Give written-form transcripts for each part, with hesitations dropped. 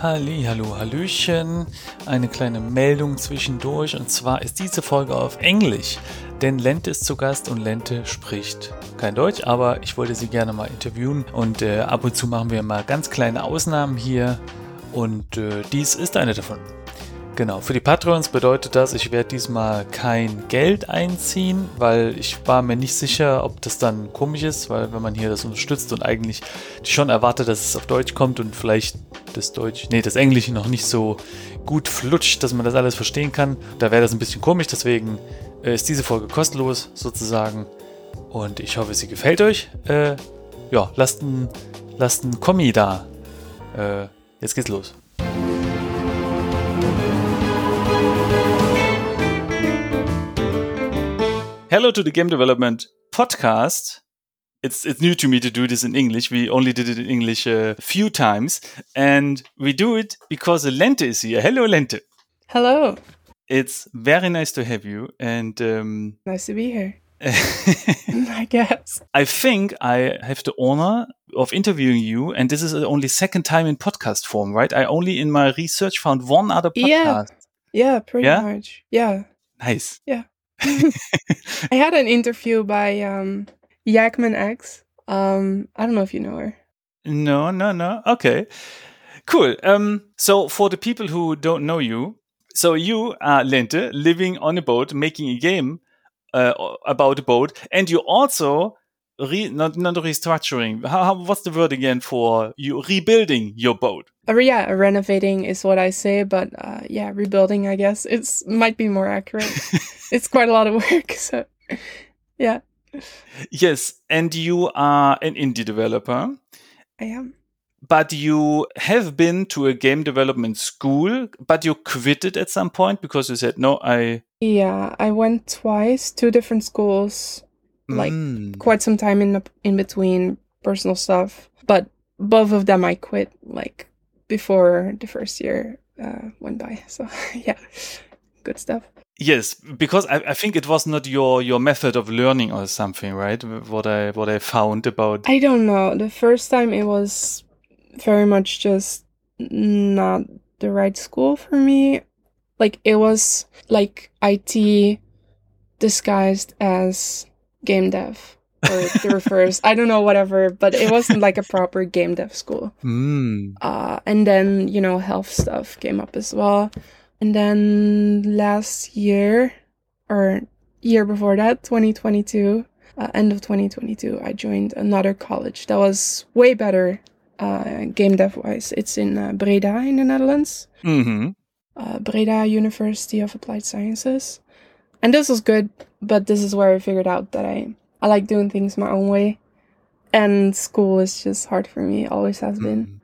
Hallo, Hallöchen. Eine kleine Meldung zwischendurch, und zwar ist diese Folge auf Englisch, denn Lente ist zu Gast und Lente spricht kein Deutsch, aber ich wollte sie gerne mal interviewen und ab und zu machen wir mal ganz kleine Ausnahmen hier und dies ist eine davon. Genau, für die Patreons bedeutet das, ich werde diesmal kein Geld einziehen, weil ich war mir nicht sicher, ob das dann komisch ist, weil wenn man hier das unterstützt und eigentlich schon erwartet, dass es auf Deutsch kommt und vielleicht das Englische noch nicht so gut flutscht, dass man das alles verstehen kann, da wäre das ein bisschen komisch, deswegen ist diese Folge kostenlos sozusagen und ich hoffe, sie gefällt euch. Lasst ein Kommi da. Jetzt geht's los. Hello to the Game Development Podcast. It's new to me to do this in English. We only did it in English a few times. And we do it because Lente is here. Hello, Lente. Hello. It's very nice to have you. And nice to be here. I guess. I think I have the honor of interviewing you. And this is the only second time in podcast form, right? I only in my research found one other podcast. Yeah, pretty much. Yeah. Nice. Yeah. I had an interview by Yakman X. I don't know if you know her. No. Okay. Cool. So for the people who don't know you, so you are Lente, living on a boat, making a game about a boat, and you also not restructuring. What's the word again for you rebuilding your boat? Renovating is what I say, but rebuilding, I guess it's might be more accurate. It's quite a lot of work, so yeah. Yes, and you are an indie developer. I am. But you have been to a game development school, but you quit it at some point because you said, no, Yeah, I went twice, 2 different schools, like quite some time in between personal stuff. But both of them I quit, like, before the first year went by. So, yeah, good stuff. Yes, because I think it was not your method of learning or something, right? What I found about... I don't know. The first time it was very much just not the right school for me. Like, it was like IT disguised as game dev or the reverse. I don't know, whatever, but it wasn't like a proper game dev school. And then, health stuff came up as well. And then last year, or year before that, 2022, end of 2022, I joined another college that was way better game dev-wise. It's in Breda in the Netherlands. Mm-hmm. Breda University of Applied Sciences. And this was good, but this is where I figured out that I like doing things my own way. And school is just hard for me, always has been.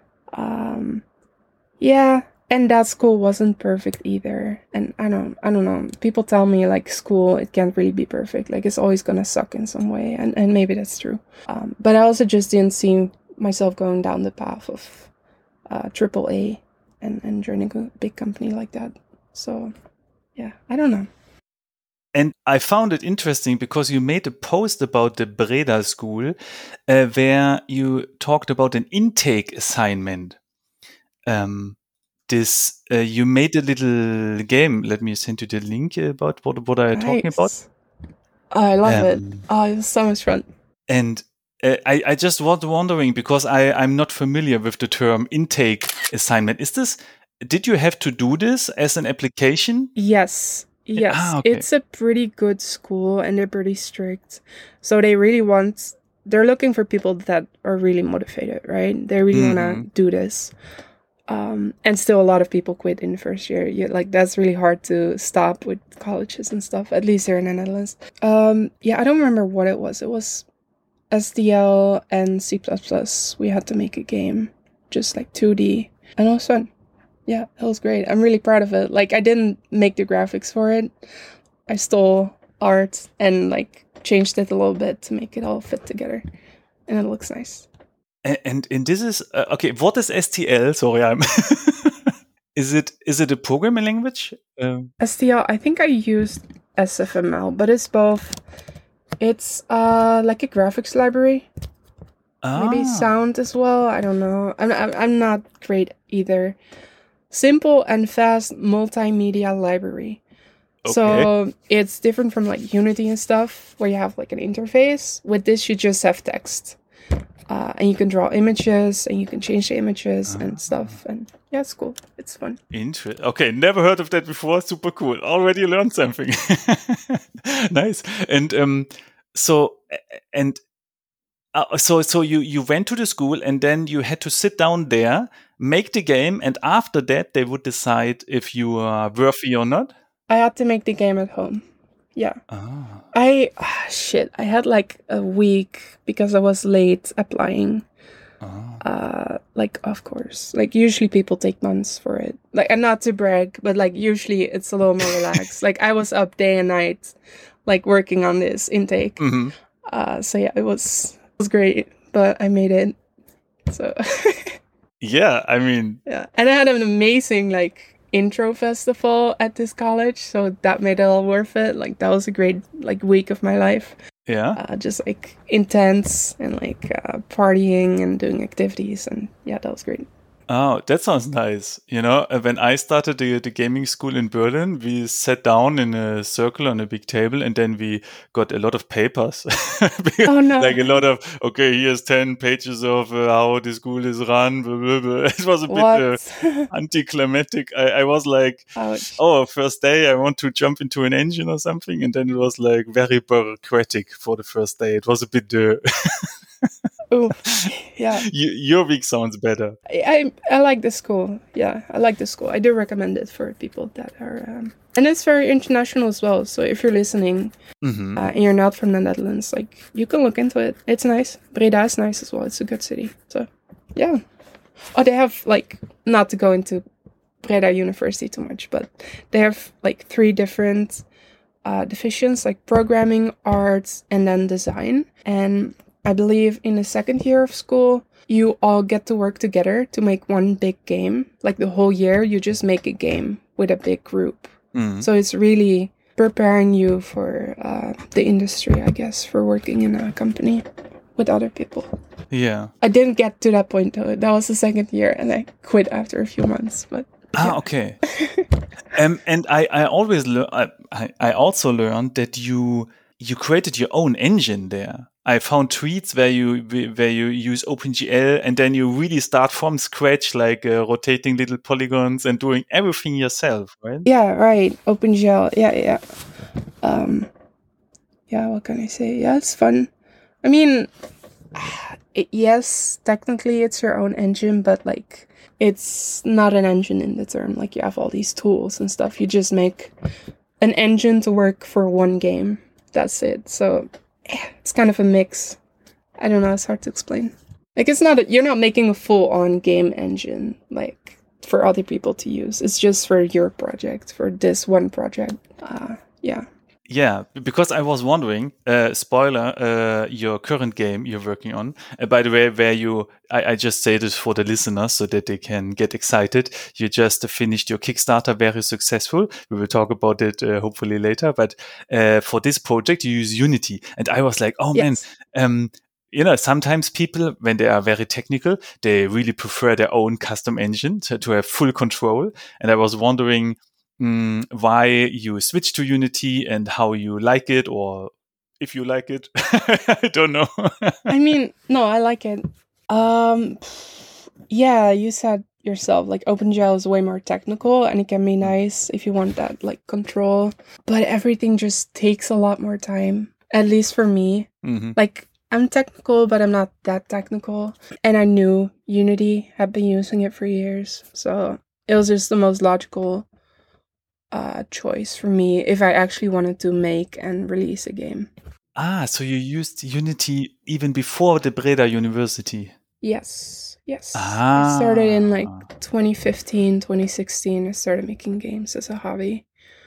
And that school wasn't perfect either. And I don't know. People tell me, like, school, it can't really be perfect. Like, it's always gonna suck in some way. And maybe that's true. But I also just didn't see myself going down the path of AAA and joining a big company like that. So, yeah, I don't know. And I found it interesting because you made a post about the Breda School where you talked about an intake assignment. You made a little game. Let me send you the link about what I'm talking about. I love it. It was so much fun. And I just was wondering, because I'm not familiar with the term intake assignment. Did you have to do this as an application? Yes. Okay. It's a pretty good school and they're pretty strict. So they're looking for people that are really motivated, right? They really want to do this. And still a lot of people quit in the first year. That's really hard to stop with colleges and stuff, at least here in the Netherlands. I don't remember what it was. It was SDL and C++. We had to make a game, just like 2D, and it was fun. Yeah, it was great. I'm really proud of it. Like, I didn't make the graphics for it. I stole art and, like, changed it a little bit to make it all fit together. And it looks nice. And this is... okay, what is STL? Sorry, Is it a programming language? STL, I think I used SFML, but it's both. It's like a graphics library. maybe sound as well. I don't know. I'm not great either. Simple and fast multimedia library. Okay. So it's different from like Unity and stuff, where you have like an interface. With this, you just have text, and you can draw images, and you can change the images and stuff. And yeah, it's cool. It's fun. Interesting. Okay, never heard of that before. Super cool. Already learned something. Nice. And so you went to the school, and then you had to sit down there, make the game, and after that they would decide if you are worthy or not. I had to make the game at home. Yeah. I had like a week because I was late applying. Like, of course, like usually people take months for it. Like, and not to brag, but like usually it's a little more relaxed. Like, I was up day and night, like working on this intake. So yeah, it was great, but I made it. So yeah, I mean, yeah, and I had an amazing like intro festival at this college, so that made it all worth it. Like, that was a great like week of my life. Yeah. Just like intense and like partying and doing activities, and yeah, that was great. Oh, that sounds nice. You know, when I started the gaming school in Berlin, we sat down in a circle on a big table, and then we got a lot of papers. Oh no! Like a lot of, okay, here's 10 pages of how the school is run. Blah, blah, blah. It was a bit anticlimactic. I was like, ouch. Oh, first day I want to jump into an engine or something, and then it was like very bureaucratic for the first day. It was a bit Oh, yeah. Your week sounds better. I like the school. Yeah, I like the school. I do recommend it for people that are, and it's very international as well. So if you're listening and you're not from the Netherlands, like, you can look into it. It's nice. Breda is nice as well. It's a good city. So yeah. Oh, they have like, not to go into Breda University too much, but they have like 3 different divisions, like programming, arts, and then design. And I believe in the second year of school, you all get to work together to make one big game. Like, the whole year, you just make a game with a big group. So it's really preparing you for the industry, I guess, for working in a company with other people. Yeah. I didn't get to that point, though. That was the second year, and I quit after a few months. But yeah. Okay. And I always I also learned that you created your own engine there. I found tweets where you use OpenGL, and then you really start from scratch, like rotating little polygons and doing everything yourself, right? Yeah, right. OpenGL. Yeah. Yeah, what can I say? Yeah, it's fun. I mean, yes, technically it's your own engine, but like, it's not an engine in the term. Like, you have all these tools and stuff. You just make an engine to work for one game. That's it. So it's kind of a mix. I don't know. It's hard to explain. Like, you're not making a full-on game engine, like, for other people to use. It's just for your project, for this one project. Yeah. Yeah, because I was wondering, spoiler, your current game you're working on, by the way, where I just say this for the listeners so that they can get excited. You just finished your Kickstarter, very successful. We will talk about it hopefully later. But for this project, you use Unity. And I was like, oh Yes. man, you know, sometimes people, when they are very technical, they really prefer their own custom engine to have full control. And I was wondering why you switch to Unity and how you like it, or if you like it. I don't know. I mean, no, I like it. Yeah, you said yourself, like, OpenGL is way more technical, and it can be nice if you want that, like, control. But everything just takes a lot more time, at least for me. Like, I'm technical, but I'm not that technical. And I knew Unity, had been using it for years. So it was just the most logical choice for me if I actually wanted to make and release a game. So you used Unity even before the Breda University? Yes. I started in like 2015, 2016. I started making games as a hobby.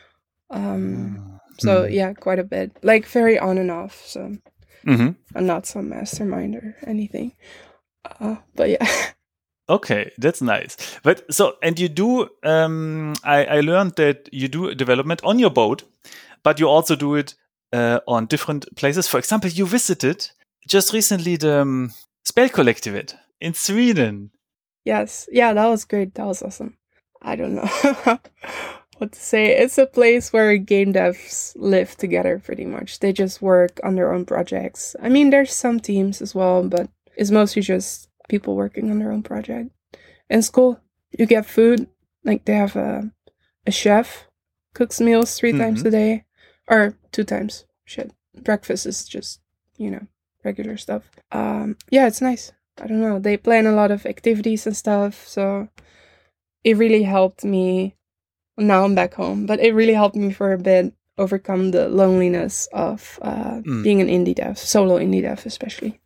So yeah, quite a bit. Like, very on and off. So I'm not some mastermind or anything. But yeah. Okay, that's nice. But so, and you do, I learned that you do development on your boat, but you also do it on different places. For example, you visited just recently the Spelkollektivet in Sweden. Yes. Yeah, that was great. That was awesome. I don't know what to say. It's a place where game devs live together pretty much. They just work on their own projects. I mean, there's some teams as well, but it's mostly just people working on their own project. And it's cool. You get food. Like, they have a chef, cooks meals 3 times a day. Or 2 times. Shit. Breakfast is just, regular stuff. Yeah, it's nice. I don't know. They plan a lot of activities and stuff, so it really helped me. Now I'm back home, but it really helped me for a bit overcome the loneliness of being an indie dev, solo indie dev especially.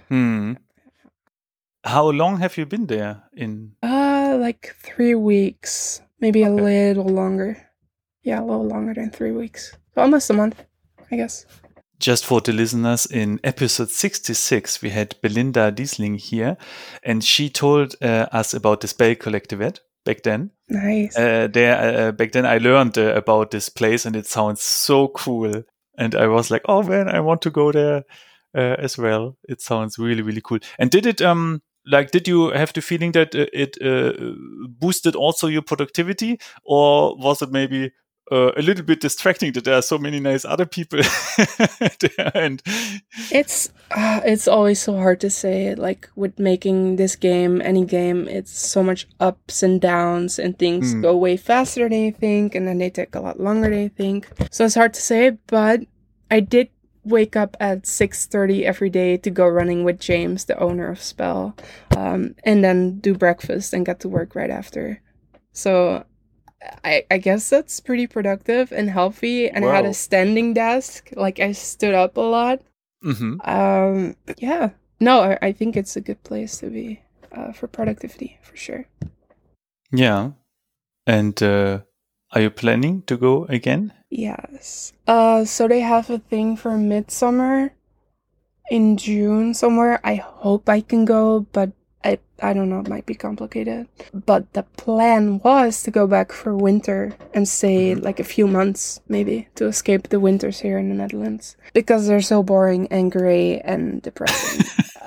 How long have you been there? Like 3 weeks, maybe a little longer. Yeah, a little longer than 3 weeks. So almost a month, I guess. Just for the listeners, in episode 66, we had Belinda Diesling here, and she told us about the Spelkollektivet back then. Nice. Back then I learned about this place, and it sounds so cool. And I was like, oh man, I want to go there as well. It sounds really, really cool. And did you have the feeling that it boosted also your productivity, or was it maybe a little bit distracting that there are so many nice other people there? And it's always so hard to say. Like, with making this game, any game, it's so much ups and downs, and things go way faster than you think, and then they take a lot longer than you think. So it's hard to say, but I did wake up at 6:30 every day to go running with James, the owner of Spell, and then do breakfast and get to work right after. So I guess that's pretty productive and healthy. And I had a standing desk. Like, I stood up a lot. Yeah. No, I think it's a good place to be for productivity, for sure. Yeah. And are you planning to go again? Yes. So they have a thing for Midsummer in June somewhere. I hope I can go, but I don't know, it might be complicated. But the plan was to go back for winter and stay like a few months, maybe, to escape the winters here in the Netherlands. Because they're so boring and grey and depressing.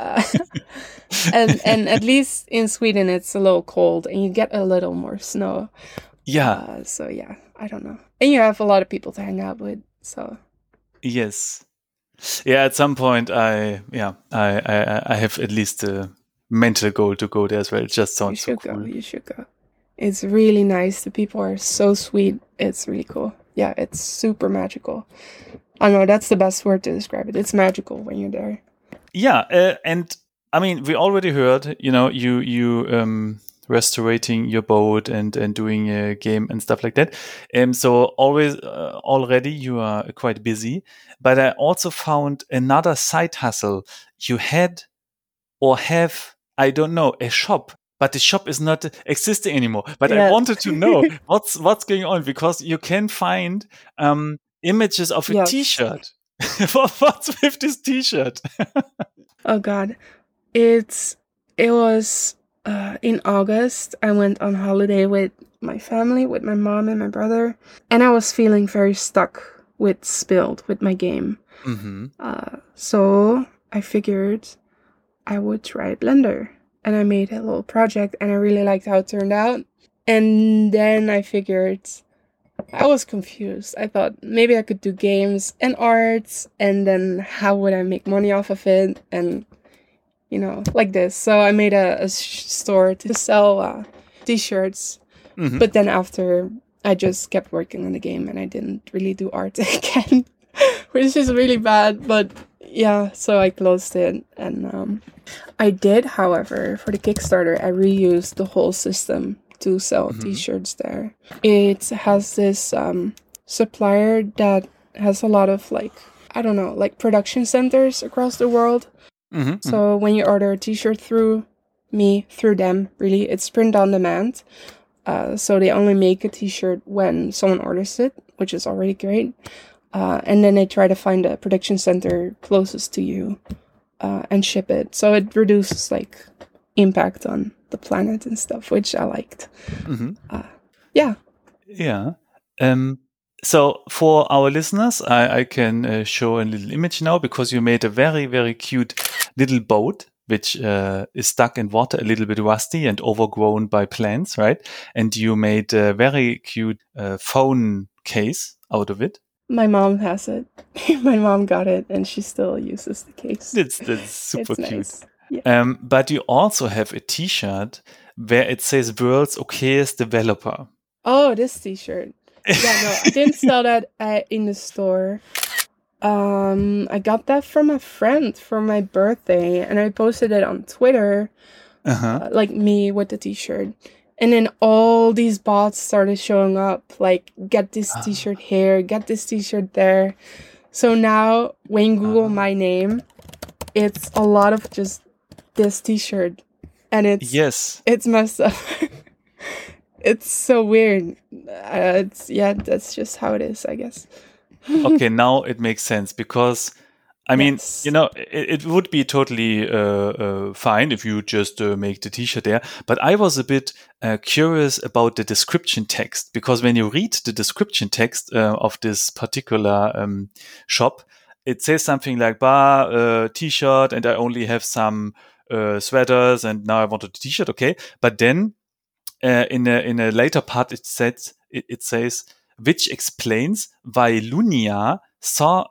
And at least in Sweden it's a little cold and you get a little more snow. Yeah. So yeah, I don't know. And you have a lot of people to hang out with, so. Yes. Yeah, at some point I have at least a mental goal to go there as well. It just sounds so cool. You should go. It's really nice. The people are so sweet. It's really cool. Yeah, it's super magical. I know, that's the best word to describe it. It's magical when you're there. Yeah, and I mean, we already heard, you restorating your boat and doing a game and stuff like that. So already you are quite busy. But I also found another side hustle. You had or have, I don't know, a shop, but the shop is not existing anymore. But I wanted to know what's going on, because you can find images of a T-shirt. What's with this T-shirt? Oh God, it was in August. I went on holiday with my family, with my mom and my brother, and I was feeling very stuck with Spilled, with my game. So I figured I would try Blender, and I made a little project, and I really liked how it turned out. And then I figured, I was confused. I thought maybe I could do games and arts, and then how would I make money off of it, and like this. So I made a store to sell t-shirts, but then after I just kept working on the game and I didn't really do art again, which is really bad, but yeah, so I closed it. And I did, however, for the Kickstarter, I reused the whole system to sell t-shirts there. It has this supplier that has a lot of like production centers across the world. So when you order a t-shirt through them, really, it's print on demand. So they only make a t-shirt when someone orders it, which is already great. And then they try to find a production center closest to you and ship it. So it reduces impact on the planet and stuff, which I liked. Yeah. So for our listeners, I can show a little image now, because you made a very, very cute little boat which is stuck in water, a little bit rusty and overgrown by plants, right? And you made a very cute phone case out of it. My mom has it. My mom got it, and she still uses the case. That's super It's cute. nice. Yeah. But you also have a T-shirt where it says "World's Okayest Developer." Oh, this T-shirt. Yeah, no, I didn't sell that in the store. I got that from a friend for my birthday, and I posted it on Twitter, like me with the T-shirt. And then all these bots started showing up, like, get this T-shirt here, get this T-shirt there. So now, when you Google my name, it's a lot of just this T-shirt. And it's messed up. It's so weird. That's just how it is, I guess. Okay, now it makes sense because, I mean, it would be totally fine if you just make the T-shirt there. But I was a bit curious about the description text, because when you read the description text of this particular shop, it says something like T-shirt, and I only have some sweaters, and now I want a T-shirt. Okay, but then in a later part it says, which explains why Lunia saw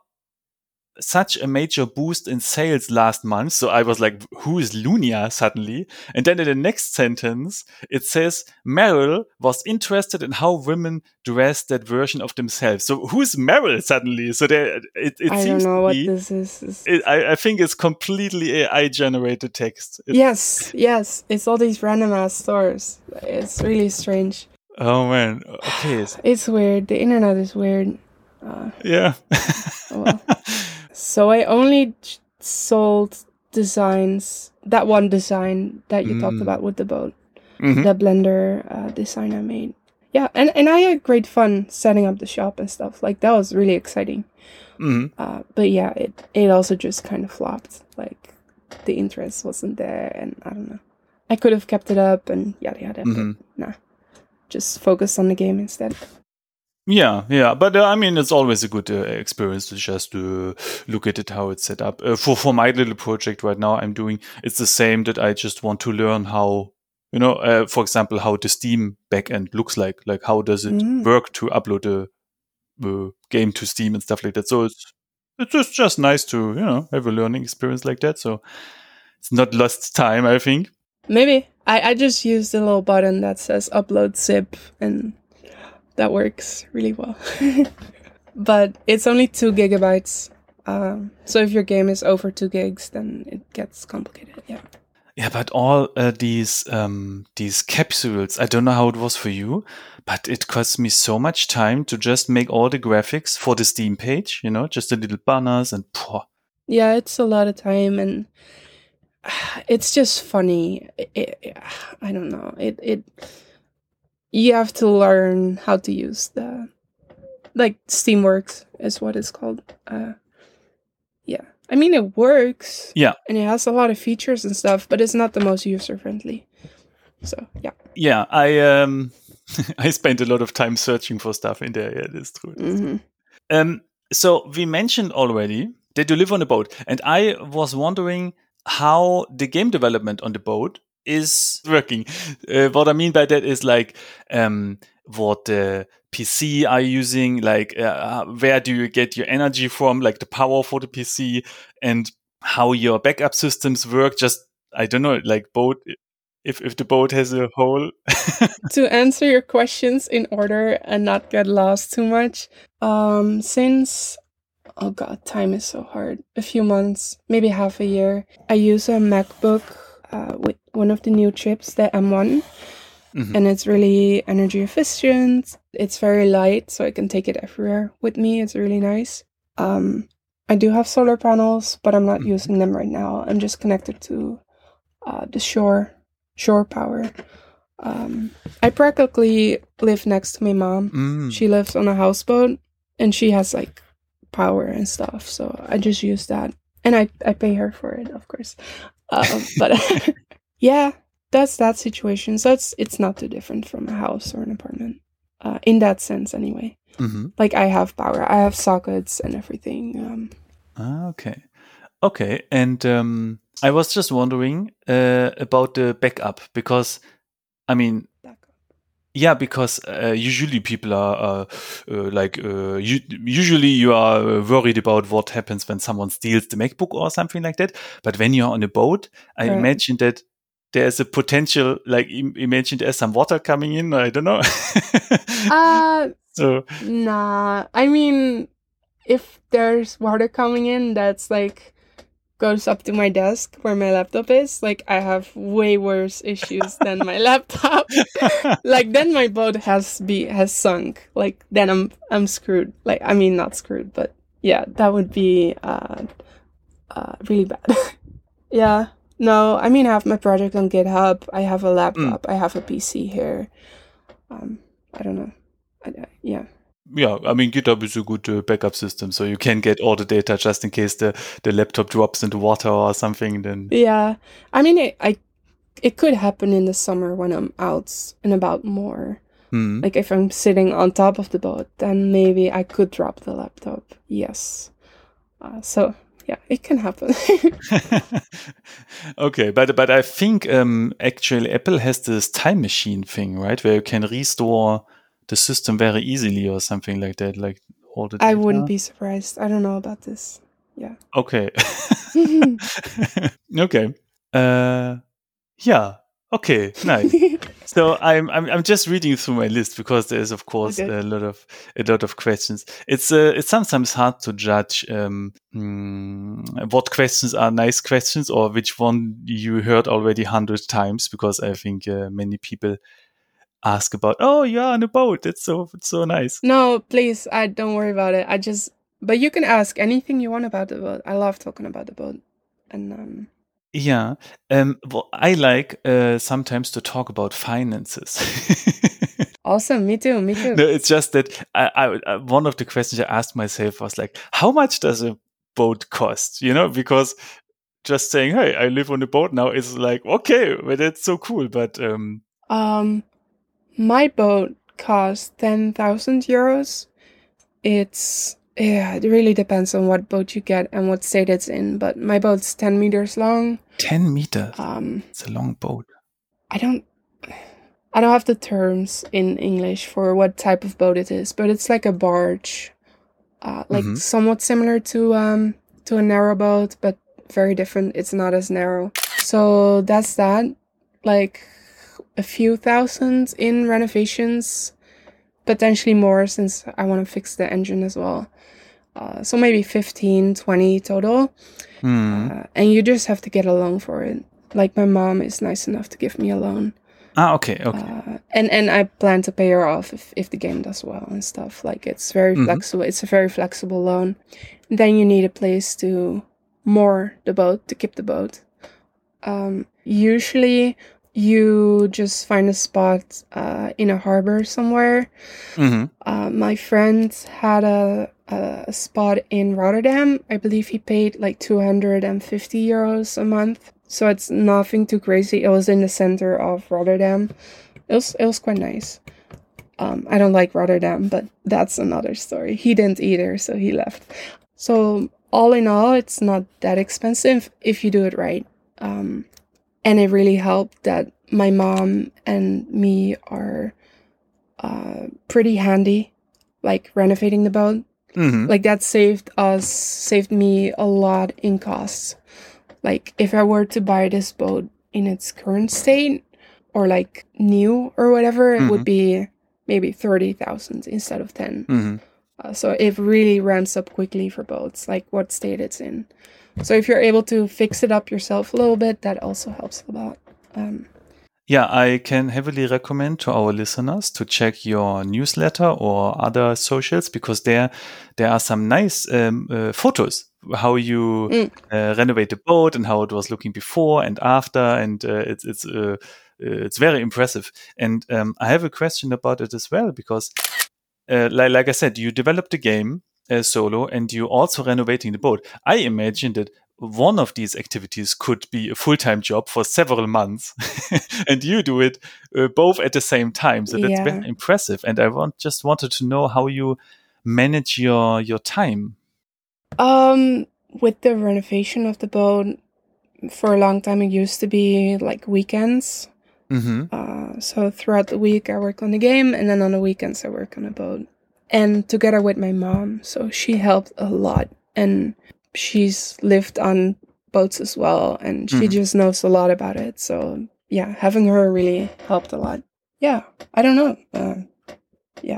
such a major boost in sales last month. So I was like, who is Lunia suddenly? And then in the next sentence, it says Meryl was interested in how women dress that version of themselves. So who's Meryl suddenly? So it I seems don't know to what be, this is. I think it's completely AI generated text. Yes. It's all these random ass stores. It's really strange. Oh man. Okay. It's weird. The internet is weird. Yeah. Well. So I only sold designs, that one design that you talked about with the boat, the Blender design I made. Yeah, and I had great fun setting up the shop and stuff. Like, that was really exciting. But yeah, it also just kind of flopped. Like, the interest wasn't there, and I don't know. I could have kept it up and yada yada, but nah. Just focus on the game instead. Yeah, but I mean, it's always a good experience to just look at it, how it's set up. For my little project right now, I'm doing, it's the same, that I just want to learn how, for example, how the Steam backend looks like how does it work to upload a game to Steam and stuff like that. So it's just nice to, have a learning experience like that. So it's not lost time, I think. Maybe. I just used the little button that says upload zip, and that works really well. But it's only 2 gigabytes. So if your game is over 2 gigs, then it gets complicated. Yeah. Yeah, but all these capsules, I don't know how it was for you, but it cost me so much time to just make all the graphics for the Steam page, just the little banners and Yeah, it's a lot of time, and it's just funny. I don't know. You have to learn how to use Steamworks is what it's called. Yeah. I mean, it works. Yeah. And it has a lot of features and stuff, but it's not the most user-friendly. So, yeah. Yeah, I spent a lot of time searching for stuff in there. Yeah, that's true. So we mentioned already that you live on a boat, and I was wondering how the game development on the boat is working. What I mean by that is what the PC are using, where do you get your energy from, like the power for the PC, and how your backup systems work. Just, I don't know, boat, if the boat has a hole. To answer your questions in order and not get lost too much, since, oh god, time is so hard, a few months, maybe half a year, I use a MacBook with one of the new chips, the M1, and it's really energy efficient. It's very light, so I can take it everywhere with me. It's really nice. I do have solar panels, but I'm not using them right now. I'm just connected to the shore power. I practically live next to my mom. She lives on a houseboat, and she has power and stuff, so I just use that, and I pay her for it, of course. But yeah, that's that situation. So it's not too different from a house or an apartment, in that sense anyway. I have power, I have sockets and everything. Okay. Okay, and I was just wondering about the backup because, I mean, yeah, because usually people are usually you are worried about what happens when someone steals the MacBook or something like that. But when you're on a boat, I Right. imagine that there's a potential, like imagine there's some water coming in. I don't know. So Nah. I mean, if there's water coming in, that's like goes up to my desk where my laptop is. Like, I have way worse issues than my laptop. Like, then my boat has sunk. Like, then I'm screwed. Like, I mean, not screwed, but yeah, that would be really bad. Yeah. No, I mean, I have my project on GitHub. I have a laptop. I have a PC here. I don't know. Yeah. yeah, I mean, GitHub is a good backup system, so you can get all the data just in case the laptop drops into water or something. Then Yeah. I mean, it could happen in the summer when I'm out and about more. Like if I'm sitting on top of the boat, then maybe I could drop the laptop. Yes. So yeah, it can happen. Okay, but I think actually Apple has this time machine thing, right, where you can restore the system very easily or something like that, like all the data. I wouldn't be surprised. I don't know about this. Yeah. Okay. Okay. Yeah. Okay. Nice. So I'm just reading through my list because there's of course Okay. a lot of questions. It's sometimes hard to judge what questions are nice questions or which one you heard already 100 times, because I think many people ask about, oh, you're on a boat. It's so nice. No, please, I don't worry about it. But you can ask anything you want about the boat. I love talking about the boat, and Yeah. Well, I like sometimes to talk about finances. Awesome. Me too. Me too. No, it's just that I one of the questions I asked myself was like, how much does a boat cost? Because just saying, hey, I live on a boat now is like, okay, but that's so cool. But my boat costs 10,000 euros. It really depends on what boat you get and what state it's in. But my boat's 10 meters long. 10 meters. It's a long boat. I don't have the terms in English for what type of boat it is, but it's like a barge, somewhat similar to a narrow boat, but very different. It's not as narrow. So that's that. Like a few thousand in renovations, potentially more since I want to fix the engine as well. So maybe 15, 20 total. And you just have to get a loan for it. Like my mom is nice enough to give me a loan. Okay. And I plan to pay her off if the game does well and stuff. Like it's very flexible. It's a very flexible loan. And then you need a place to moor the boat, to keep the boat. Usually you just find a spot in a harbor somewhere. My friend had a spot in Rotterdam. I believe he paid like 250 euros a month. So it's nothing too crazy. It was in the center of Rotterdam. It was quite nice. I don't like Rotterdam, but that's another story. He didn't either, so he left. So all in all, it's not that expensive if you do it right. And it really helped that my mom and me are pretty handy, like renovating the boat. Like that saved me a lot in costs. Like if I were to buy this boat in its current state or like new or whatever, it would be maybe 30,000 instead of 10. So it really ramps up quickly for boats, like what state it's in. So if you're able to fix it up yourself a little bit, that also helps a lot. Yeah, I can heavily recommend to our listeners to check your newsletter or other socials, because there are some nice photos how you renovate the boat and how it was looking before and after, and it's very impressive. And I have a question about it as well, because like I said, you developed the game solo and you also renovating the boat. I imagine that one of these activities could be a full-time job for several months, and you do it both at the same time. So that's very impressive. And I just wanted to know how you manage your time. with the renovation of the boat, for a long time it used to be like weekends. So throughout the week I work on the game, and then on the weekends I work on the boat. And together with my mom, so she helped a lot. And she's lived on boats as well, and she just knows a lot about it. So yeah, having her really helped a lot. Yeah, I don't know. Yeah.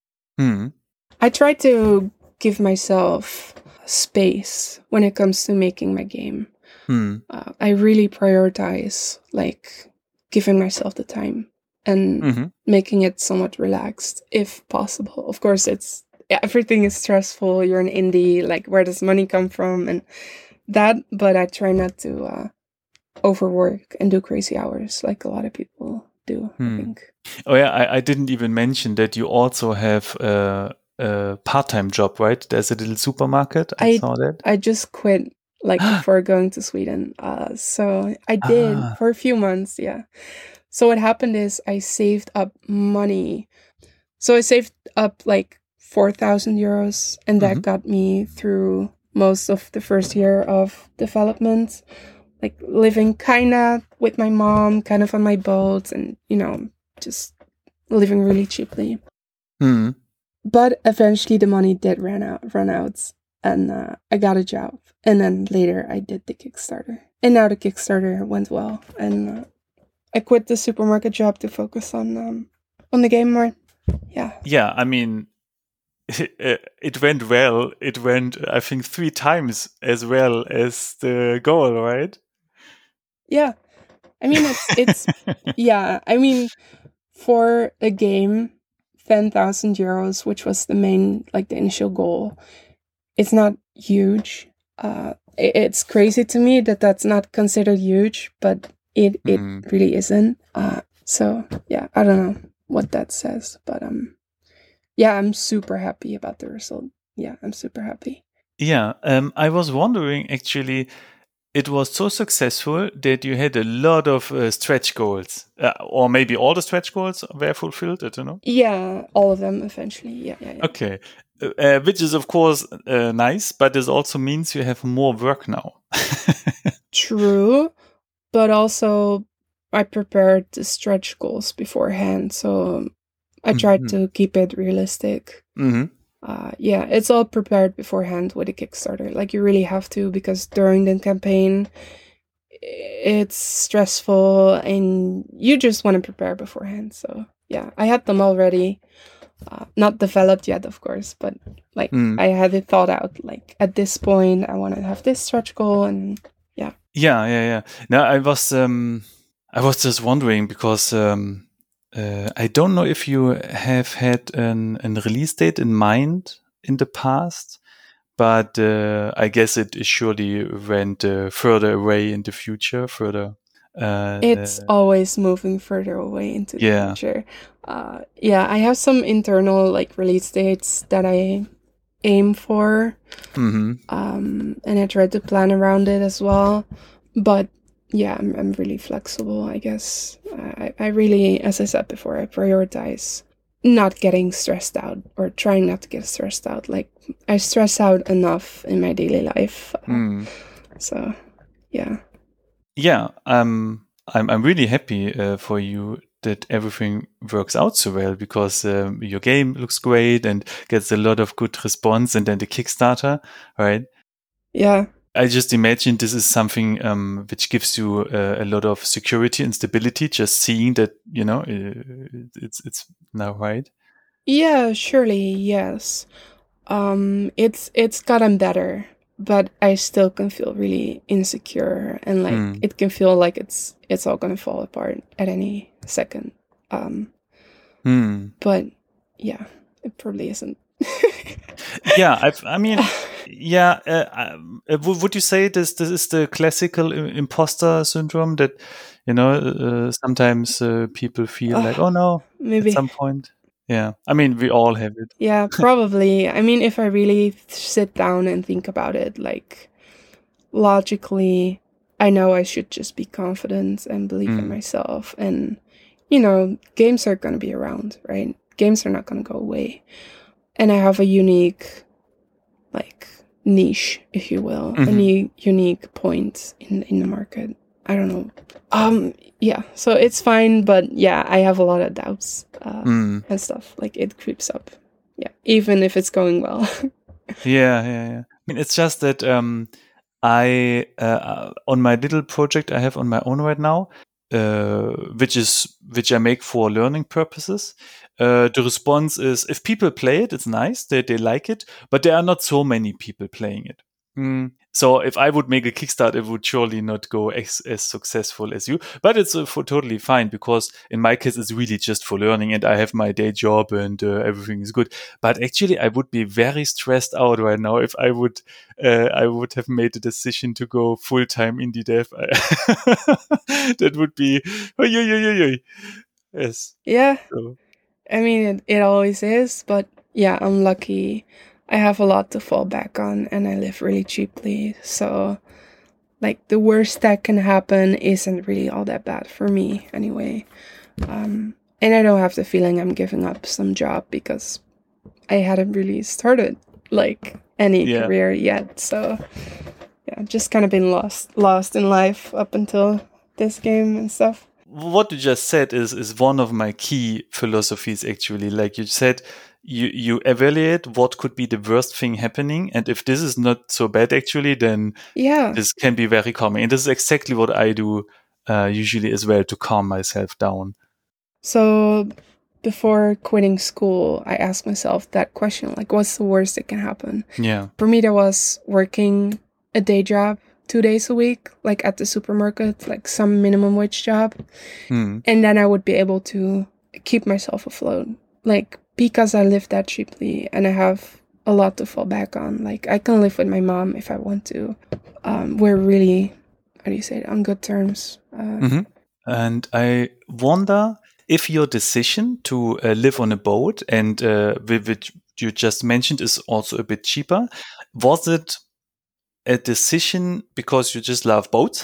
I try to give myself space when it comes to making my game. I really prioritize like giving myself the time and making it somewhat relaxed if possible. Of course, everything is stressful. You're an indie, like where does money come from and that, but I try not to overwork and do crazy hours like a lot of people do, I think. Oh yeah, I didn't even mention that you also have a part-time job, right? There's a little supermarket. I saw that. I just quit like before going to Sweden. So I did for a few months, yeah. So what happened is I saved up money. So I saved up like 4,000 euros, and that got me through most of the first year of development. Like living kind of with my mom, kind of on my boat, and, you know, just living really cheaply. But eventually the money did run out, and I got a job. And then later I did the Kickstarter. And now the Kickstarter went well, and I quit the supermarket job to focus on the game more. Yeah. Yeah, I mean, it went well. It went, I think, 3 times as well as the goal, right? Yeah. I mean, it's yeah. I mean, for a game, 10,000 euros, which was the initial goal, it's not huge. It's crazy to me that that's not considered huge, but it really isn't. So yeah, I don't know what that says, but yeah, I'm super happy about the result. Yeah, I'm super happy. Yeah, I was wondering actually, it was so successful that you had a lot of stretch goals, or maybe all the stretch goals were fulfilled. I don't know. Yeah, all of them eventually. Yeah. Okay, which is of course nice, but this also means you have more work now. True, but also I prepared the stretch goals beforehand, so I tried to keep it realistic. Yeah, it's all prepared beforehand with a Kickstarter. Like, you really have to, because during the campaign, it's stressful and you just want to prepare beforehand. So yeah, I had them already. Not developed yet, of course, but like I had it thought out. Like, at this point, I want to have this stretch goal, and yeah. Yeah. Now I was just wondering because I don't know if you have had an release date in mind in the past, but I guess it surely went further away in the future. It's always moving further away into the future. Yeah, I have some internal like release dates that I aim for, and I try to plan around it as well. But yeah, I'm really flexible, I guess. I really, as I said before, I prioritize not getting stressed out, or trying not to get stressed out. Like, I stress out enough in my daily life. So, yeah. Yeah, I'm really happy for you that everything works out so well, because your game looks great and gets a lot of good response, and then the Kickstarter, right? Yeah. I just imagine this is something which gives you a lot of security and stability, just seeing that, you know, it's now right. Yeah, surely, yes. It's gotten better, but I still can feel really insecure, and like it can feel like it's all gonna fall apart at any second. But yeah, it probably isn't. Yeah, I mean, yeah. Would you say this is the classical imposter syndrome, that, you know, sometimes people feel like, oh no, maybe at some point. Yeah, I mean, we all have it. Yeah, probably. I mean, if I really sit down and think about it, like, logically, I know I should just be confident and believe in myself. And, you know, games are going to be around, right? Games are not going to go away. And I have a unique, like, niche, if you will, a unique point in the market. I don't know. Yeah, so it's fine, but yeah, I have a lot of doubts and stuff. Like, it creeps up. Yeah, even if it's going well. Yeah. I mean, it's just that I on my little project I have on my own right now, which I make for learning purposes. The response is, if people play it, it's nice, they like it, but there are not so many people playing it. So if I would make a Kickstarter, it would surely not go as successful as you. But it's totally fine, because in my case, it's really just for learning, and I have my day job, and everything is good. But actually, I would be very stressed out right now if I would have made the decision to go full time indie dev. That would be yes. Yeah. So. I mean, it always is, but yeah, I'm lucky. I have a lot to fall back on, and I live really cheaply. So, like, the worst that can happen isn't really all that bad for me anyway. And I don't have the feeling I'm giving up some job, because I hadn't really started, like, any career yet. So, yeah, just kind of been lost in life up until this game and stuff. What you just said is one of my key philosophies, actually. Like you said, you evaluate what could be the worst thing happening, and if this is not so bad, actually, then this can be very calming. And this is exactly what I do usually as well, to calm myself down. So before quitting school, I asked myself that question, like, what's the worst that can happen? Yeah. For me, that was working a day job 2 days a week, like at the supermarket, like some minimum wage job. And then I would be able to keep myself afloat, like, because I live that cheaply and I have a lot to fall back on. Like, I can live with my mom if I want to. We're really, how do you say it, on good terms. And I wonder if your decision to live on a boat, and which you just mentioned is also a bit cheaper, was it a decision because you just love boats?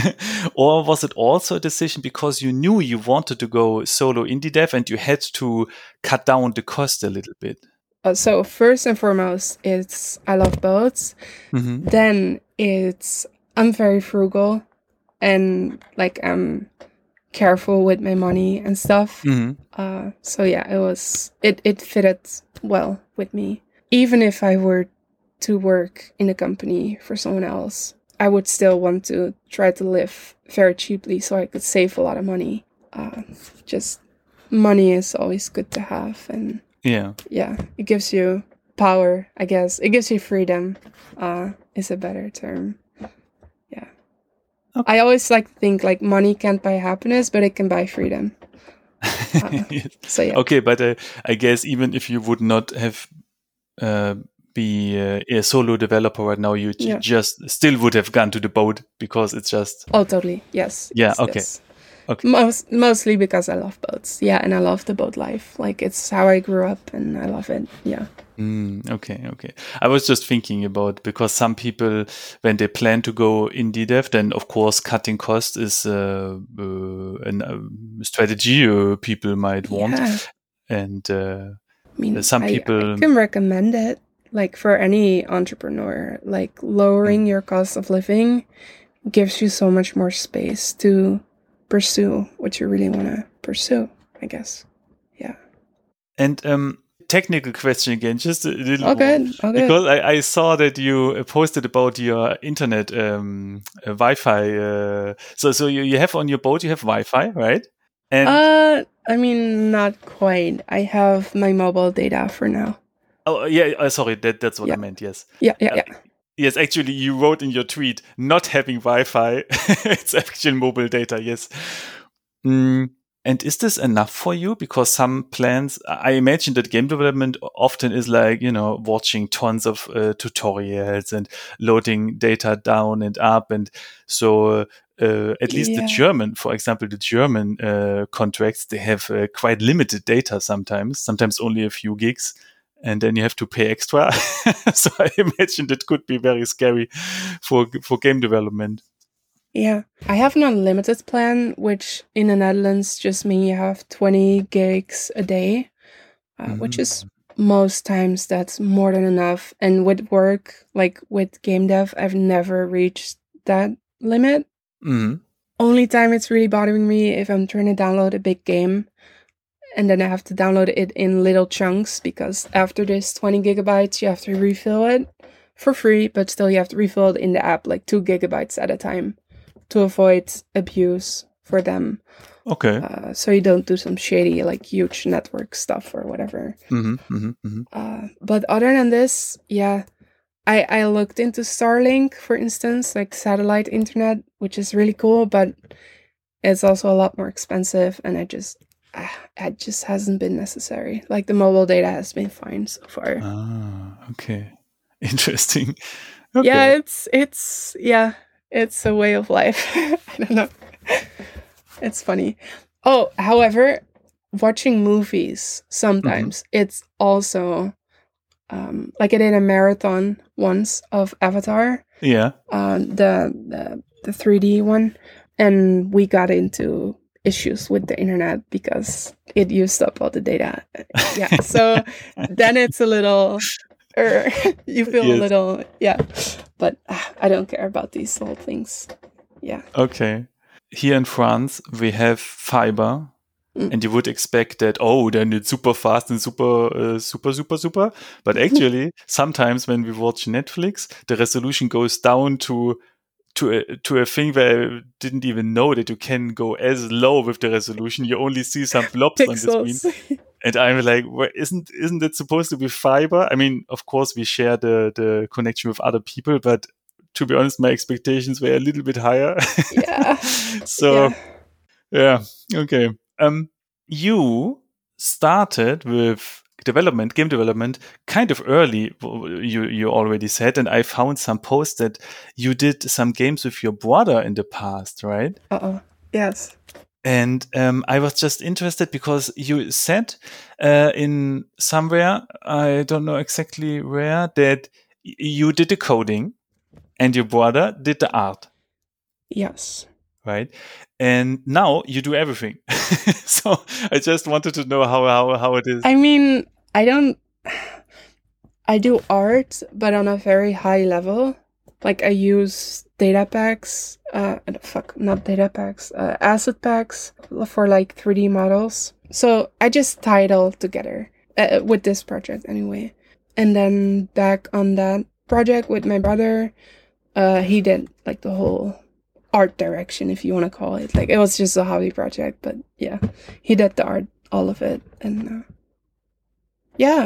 Or was it also a decision because you knew you wanted to go solo indie dev and you had to cut down the cost a little bit? So first and foremost, it's I love boats. Then it's I'm very frugal, and like I'm careful with my money and stuff. So yeah, it fitted well with me. Even if I were to work in a company for someone else, I would still want to try to live very cheaply so I could save a lot of money. Just money is always good to have, and yeah, it gives you power, I guess. It gives you freedom, is a better term. Yeah. Okay. I always like to think like money can't buy happiness, but it can buy freedom. So yeah. Okay, but I guess even if you would not have be a solo developer right now, you just still would have gone to the boat, because it's just... Oh, totally. Yes. Yeah, yes, okay. Yes. Okay. Mostly because I love boats. Yeah, and I love the boat life. Like, it's how I grew up, and I love it. Yeah. Okay. I was just thinking about, because some people, when they plan to go indie dev, then of course cutting costs is a strategy people might want. Yeah. And I mean, some people... I can recommend it. Like, for any entrepreneur, like, lowering your cost of living gives you so much more space to pursue what you really want to pursue, I guess. Yeah. And technical question again, just a little Okay. Because I saw that you posted about your internet Wi-Fi. So you have on your boat, you have Wi-Fi, right? And I mean, not quite. I have my mobile data for now. Oh yeah, sorry, that's what I meant. Yes. Yeah. Yes, actually, you wrote in your tweet, not having Wi-Fi. It's actual mobile data. Yes. And is this enough for you? Because some plans, I imagine that game development often is like, watching tons of tutorials and loading data down and up. And so at least the German, for example, the German contracts, they have quite limited data sometimes only a few gigs. And then you have to pay extra. So I imagine it could be very scary for game development. Yeah, I have an unlimited plan, which in the Netherlands just means you have 20 gigs a day, which is most times that's more than enough. And with work, like with game dev, I've never reached that limit. Mm-hmm. Only time it's really bothering me if I'm trying to download a big game and then I have to download it in little chunks, because after this 20 gigabytes, you have to refill it for free, but still you have to refill it in the app like 2 gigabytes at a time to avoid abuse for them. Okay. So you don't do some shady, like huge network stuff or whatever. But other than this, yeah, I looked into Starlink, for instance, like satellite internet, which is really cool, but it's also a lot more expensive, and it just hasn't been necessary. Like the mobile data has been fine so far. Ah, okay. Interesting. Okay. Yeah, it's a way of life. I don't know. It's funny. Oh, however, watching movies sometimes it's also like I did a marathon once of Avatar. Yeah. The 3D one, and we got into issues with the internet because it used up all the data. Yeah, so then it's a little, you feel a little, yeah. But I don't care about these little things. Yeah. Okay. Here in France, we have fiber. And you would expect that, then it's super fast and super. But actually, sometimes when we watch Netflix, the resolution goes down to a thing where I didn't even know that you can go as low with the resolution. You only see some blobs on the screen. And I'm like, well, isn't it supposed to be fiber? I mean, of course, we share the connection with other people, but to be honest, my expectations were a little bit higher. Yeah. So, yeah. Okay. You started with game development, kind of early, you already said, and I found some posts that you did some games with your brother in the past, right? Yes. And I was just interested because you said in somewhere, I don't know exactly where, that you did the coding and your brother did the art. Yes. Right. And now you do everything. So I just wanted to know how it is. I mean, I do art, but on a very high level. Like I use data packs, asset packs for like 3D models. So I just tie it all together with this project anyway. And then back on that project with my brother, he did like the whole art direction, if you want to call it. Like it was just a hobby project, but yeah, he did the art, all of it. And yeah.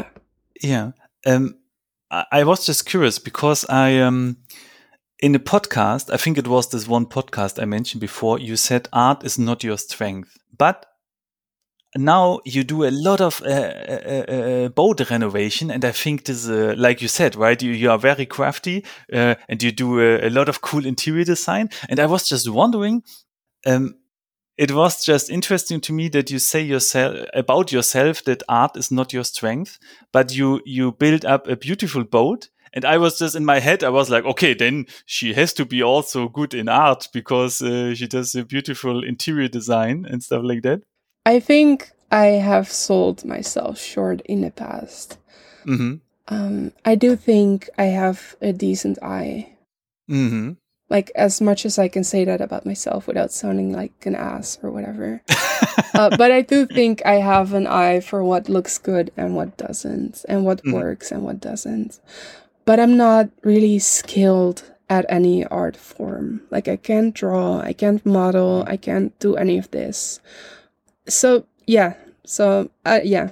I was just curious because I in the podcast, I think it was this one podcast I mentioned before, you said art is not your strength, but now you do a lot of boat renovation, and I think this is like you said, right? You are very crafty, and you do a lot of cool interior design. And I was just wondering, it was just interesting to me that you say about yourself that art is not your strength, but you build up a beautiful boat. And I was just in my head, I was like, okay, then she has to be also good in art because she does a beautiful interior design and stuff like that. I think I have sold myself short in the past. Mm-hmm. I do think I have a decent eye. Mm-hmm. Like, as much as I can say that about myself without sounding like an ass or whatever. But I do think I have an eye for what looks good and what doesn't, and what works and what doesn't. But I'm not really skilled at any art form. Like, I can't draw, I can't model, I can't do any of this. So, yeah. Yeah.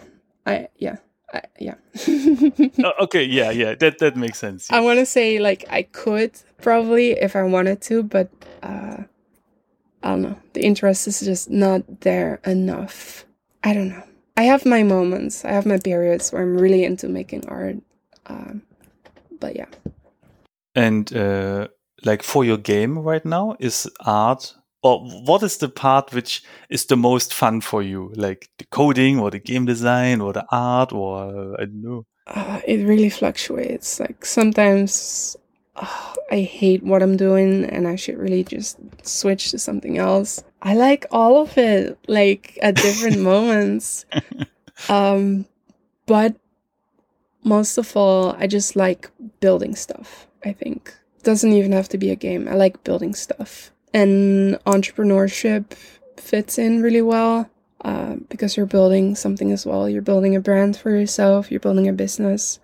Okay, yeah, that makes sense. Yeah. I want to say, like, I could probably if I wanted to, but I don't know. The interest is just not there enough. I don't know. I have my moments. I have my periods where I'm really into making art. But yeah. And like for your game right now, is art, or what is the part which is the most fun for you? Like the coding or the game design or the art, or I don't know. It really fluctuates. Like sometimes I hate what I'm doing and I should really just switch to something else. I like all of it, like at different moments. But most of all, I just like building stuff, I think. It doesn't even have to be a game. I like building stuff. And entrepreneurship fits in really well because you're building something as well. You're building a brand for yourself. You're building a business.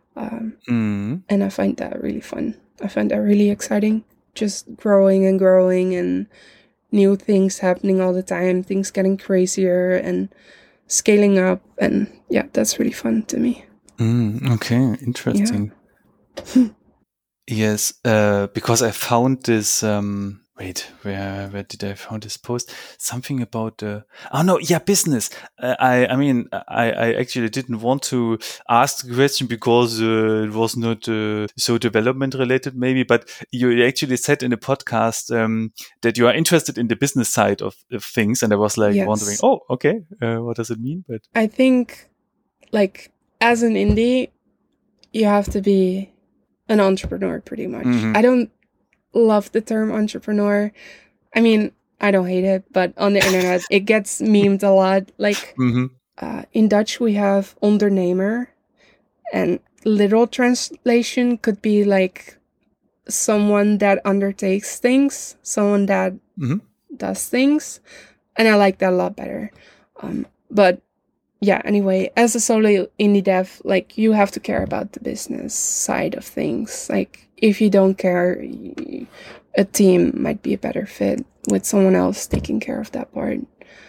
And I find that really fun. I find that really exciting. Just growing and new things happening all the time. Things getting crazier and scaling up. And yeah, that's really fun to me. Okay, interesting. Yeah. Yes, because I found this. Wait, where did I find this post? Something about business. I mean, I actually didn't want to ask the question because it was not so development related, maybe. But you actually said in the podcast that you are interested in the business side of things, and I was like wondering, oh, okay, what does it mean? But I think, like, as an indie, you have to be an entrepreneur pretty much. I don't love the term entrepreneur. I mean, I don't hate it, but on the internet, it gets memed a lot. Like, in Dutch, we have ondernemer, and literal translation could be like someone that undertakes things, someone that does things, and I like that a lot better. But yeah, anyway, as a solo indie dev, like, you have to care about the business side of things. Like, if you don't care, a team might be a better fit with someone else taking care of that part.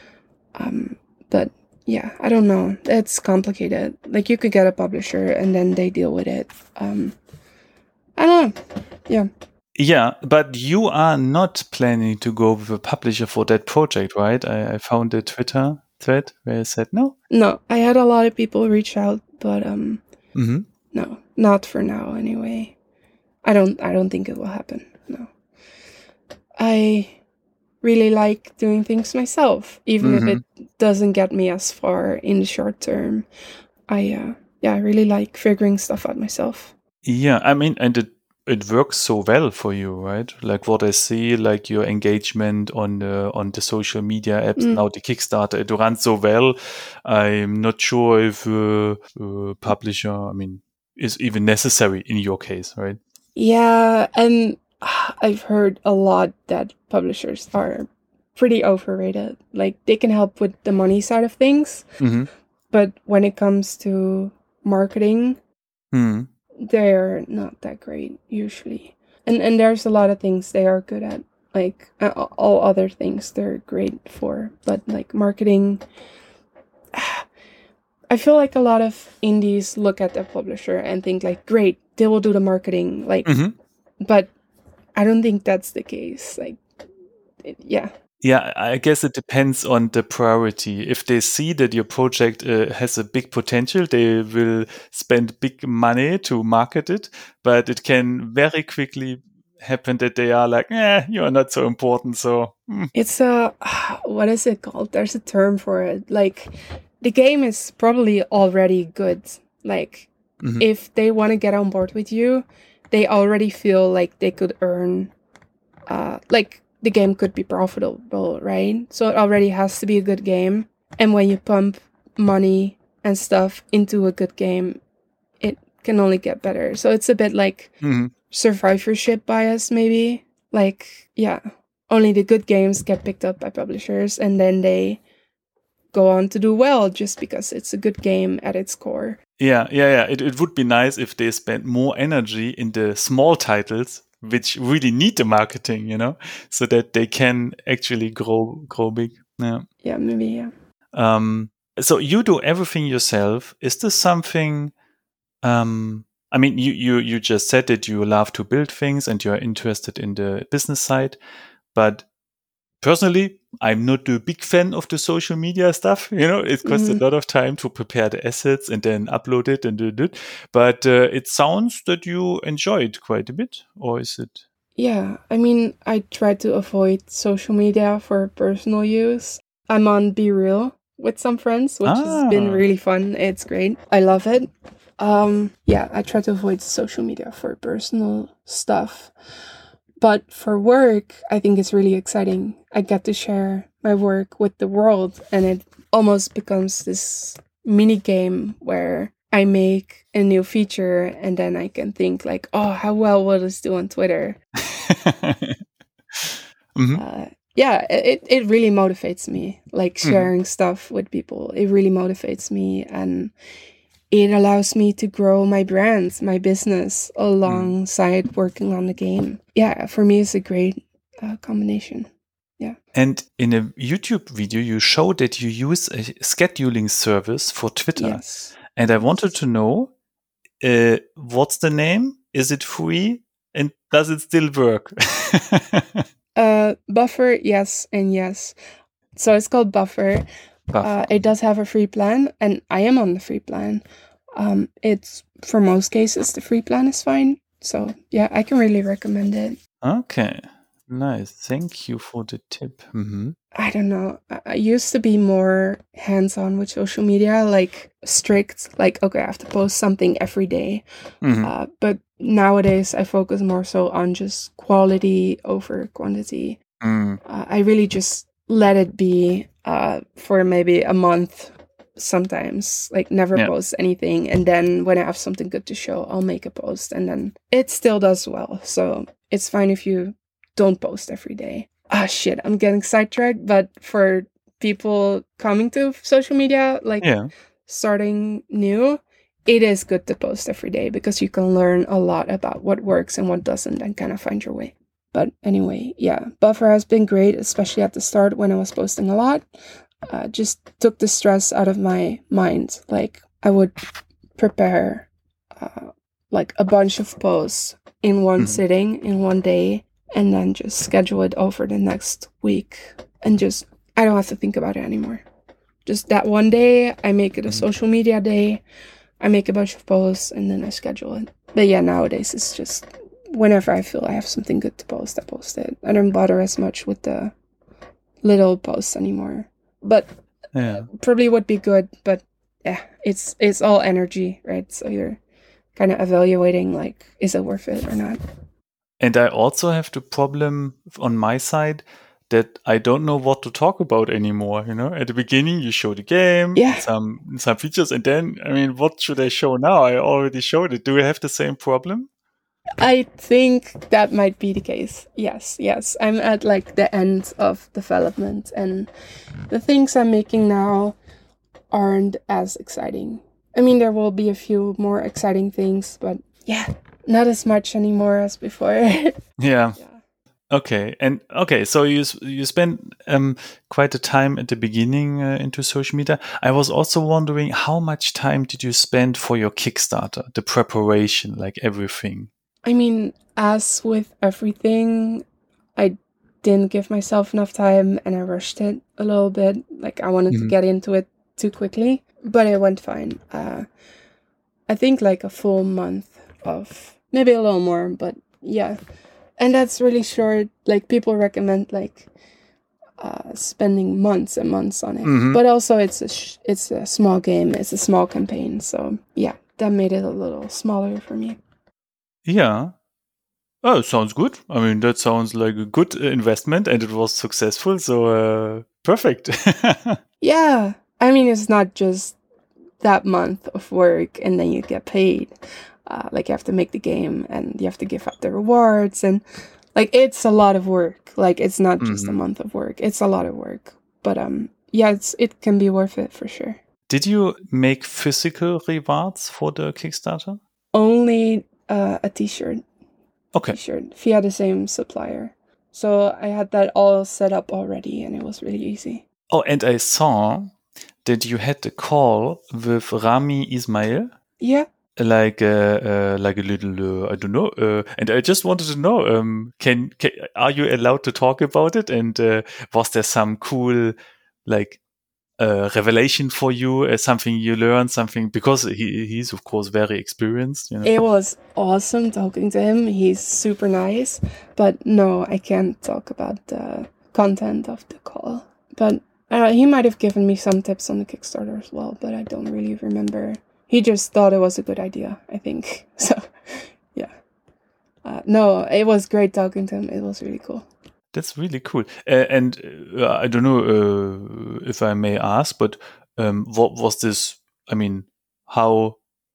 But yeah, I don't know. It's complicated. Like, you could get a publisher and then they deal with it. I don't know. Yeah. Yeah, but you are not planning to go with a publisher for that project, right? I found a Twitter thread where I said no. No, I had a lot of people reach out, but no, not for now anyway. I don't think it will happen. No. I really like doing things myself, even if it doesn't get me as far in the short term. I really like figuring stuff out myself. Yeah, I mean, and it works so well for you, right? Like what I see, like your engagement on the social media apps, now the Kickstarter, it runs so well. I'm not sure if a publisher, I mean, is even necessary in your case, right? Yeah, and I've heard a lot that publishers are pretty overrated. Like, they can help with the money side of things, but when it comes to marketing, they're not that great usually. And there's a lot of things they are good at. Like, all other things they're great for, but like marketing, I feel like a lot of indies look at their publisher and think like, great, they will do the marketing. Like, but I don't think that's the case. Like, yeah. Yeah, I guess it depends on the priority. If they see that your project has a big potential, they will spend big money to market it. But it can very quickly happen that they are like, you are not so important. So it's what is it called? There's a term for it. Like, the game is probably already good. Like, if they want to get on board with you, they already feel like they could earn, like, the game could be profitable, right? So it already has to be a good game. And when you pump money and stuff into a good game, it can only get better. So it's a bit like survivorship bias, maybe. Like, yeah, only the good games get picked up by publishers and then they go on to do well just because it's a good game at its core. Yeah. It would be nice if they spent more energy in the small titles which really need the marketing, you know, so that they can actually grow big. Yeah, maybe, yeah. So you do everything yourself. Is this something, I mean, you just said that you love to build things and you're interested in the business side, but personally, I'm not a big fan of the social media stuff. You know, it costs a lot of time to prepare the assets and then upload it and do it. But it sounds that you enjoy it quite a bit, or is it? Yeah, I mean, I try to avoid social media for personal use. I'm on Be Real with some friends, which has been really fun. It's great. I love it. Yeah, I try to avoid social media for personal stuff. But for work, I think it's really exciting. I get to share my work with the world, and it almost becomes this mini game where I make a new feature and then I can think like, oh, how well will this do on Twitter? Yeah, it really motivates me. Like sharing stuff with people, it really motivates me, and it allows me to grow my brand, my business alongside working on the game. Yeah, for me, it's a great combination. Yeah. And in a YouTube video, you show that you use a scheduling service for Twitter. Yes. And I wanted to know, what's the name? Is it free? And does it still work? Buffer, yes and yes. So it's called Buffer. It does have a free plan, and I am on the free plan. It's, for most cases, the free plan is fine. So yeah, I can really recommend it. Okay. Nice. Thank you for the tip. I don't know. I used to be more hands-on with social media, like strict, like, okay, I have to post something every day. But nowadays I focus more so on just quality over quantity. I really just let it be for maybe a month sometimes, like never post anything. And then when I have something good to show, I'll make a post, and then it still does well. So it's fine if you don't post every day. Ah, shit, I'm getting sidetracked. But for people coming to social media, like starting new, it is good to post every day because you can learn a lot about what works and what doesn't and kind of find your way. But anyway, yeah, Buffer has been great, especially at the start when I was posting a lot. Just took the stress out of my mind. Like, I would prepare like a bunch of posts in one sitting, in one day, and then just schedule it over the next week. And just, I don't have to think about it anymore. Just that one day, I make it a social media day. I make a bunch of posts, and then I schedule it. But yeah, nowadays it's just whenever I feel I have something good to post, I post it. I don't bother as much with the little posts anymore. But probably would be good. But yeah, it's all energy, right? So you're kind of evaluating, like, is it worth it or not? And I also have the problem on my side that I don't know what to talk about anymore. You know, at the beginning you show the game, some features, and then, I mean, what should I show now? I already showed it. Do we have the same problem? I think that might be the case. Yes. I'm at like the end of development, and the things I'm making now aren't as exciting. I mean, there will be a few more exciting things, but yeah, not as much anymore as before. Yeah. Okay. And okay, so you spent quite a time at the beginning into social media. I was also wondering, how much time did you spend for your Kickstarter, the preparation, like everything? I mean, as with everything, I didn't give myself enough time and I rushed it a little bit. Like, I wanted to get into it too quickly, but it went fine. I think like a full month of, maybe a little more, but yeah. And that's really short. Like, people recommend like spending months and months on it. But also it's a small game. It's a small campaign. So yeah, that made it a little smaller for me. Yeah. Oh, sounds good. I mean, that sounds like a good investment, and it was successful. So perfect. Yeah. I mean, it's not just that month of work and then you get paid. Like, you have to make the game and you have to give out the rewards, and like, it's a lot of work. Like, it's not just a month of work. It's a lot of work. But yeah, it can be worth it for sure. Did you make physical rewards for the Kickstarter? Only a t-shirt. Okay. T-shirt via the same supplier. So I had that all set up already, and it was really easy. Oh, and I saw that you had a call with Rami Ismail. Yeah. Like a little, I don't know. And I just wanted to know, are you allowed to talk about it? And was there some cool, like, revelation for you, something you learned, something, because he's of course very experienced, you know? It was awesome talking to him. He's super nice, but no, I can't talk about the content of the call. But he might have given me some tips on the Kickstarter as well, but I don't really remember. He just thought it was a good idea, I think. So yeah, no, it was great talking to him. It was really cool. That's really cool. And I don't know if I may ask, but what was this? I mean, how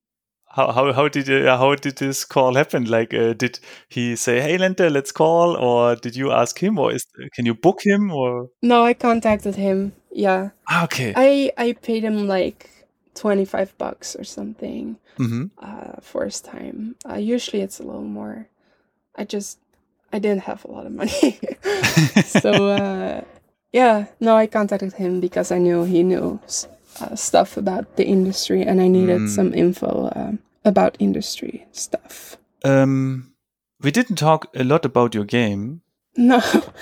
How did this call happen? Like, did he say, "Hey, Lente, let's call," or did you ask him, or can you book him, or? No, I contacted him. Yeah. Okay. I paid him like $25 or something for his time. Usually it's a little more. I didn't have a lot of money. So yeah, no, I contacted him because I knew he knew stuff about the industry, and I needed some info about industry stuff. We didn't talk a lot about your game. No.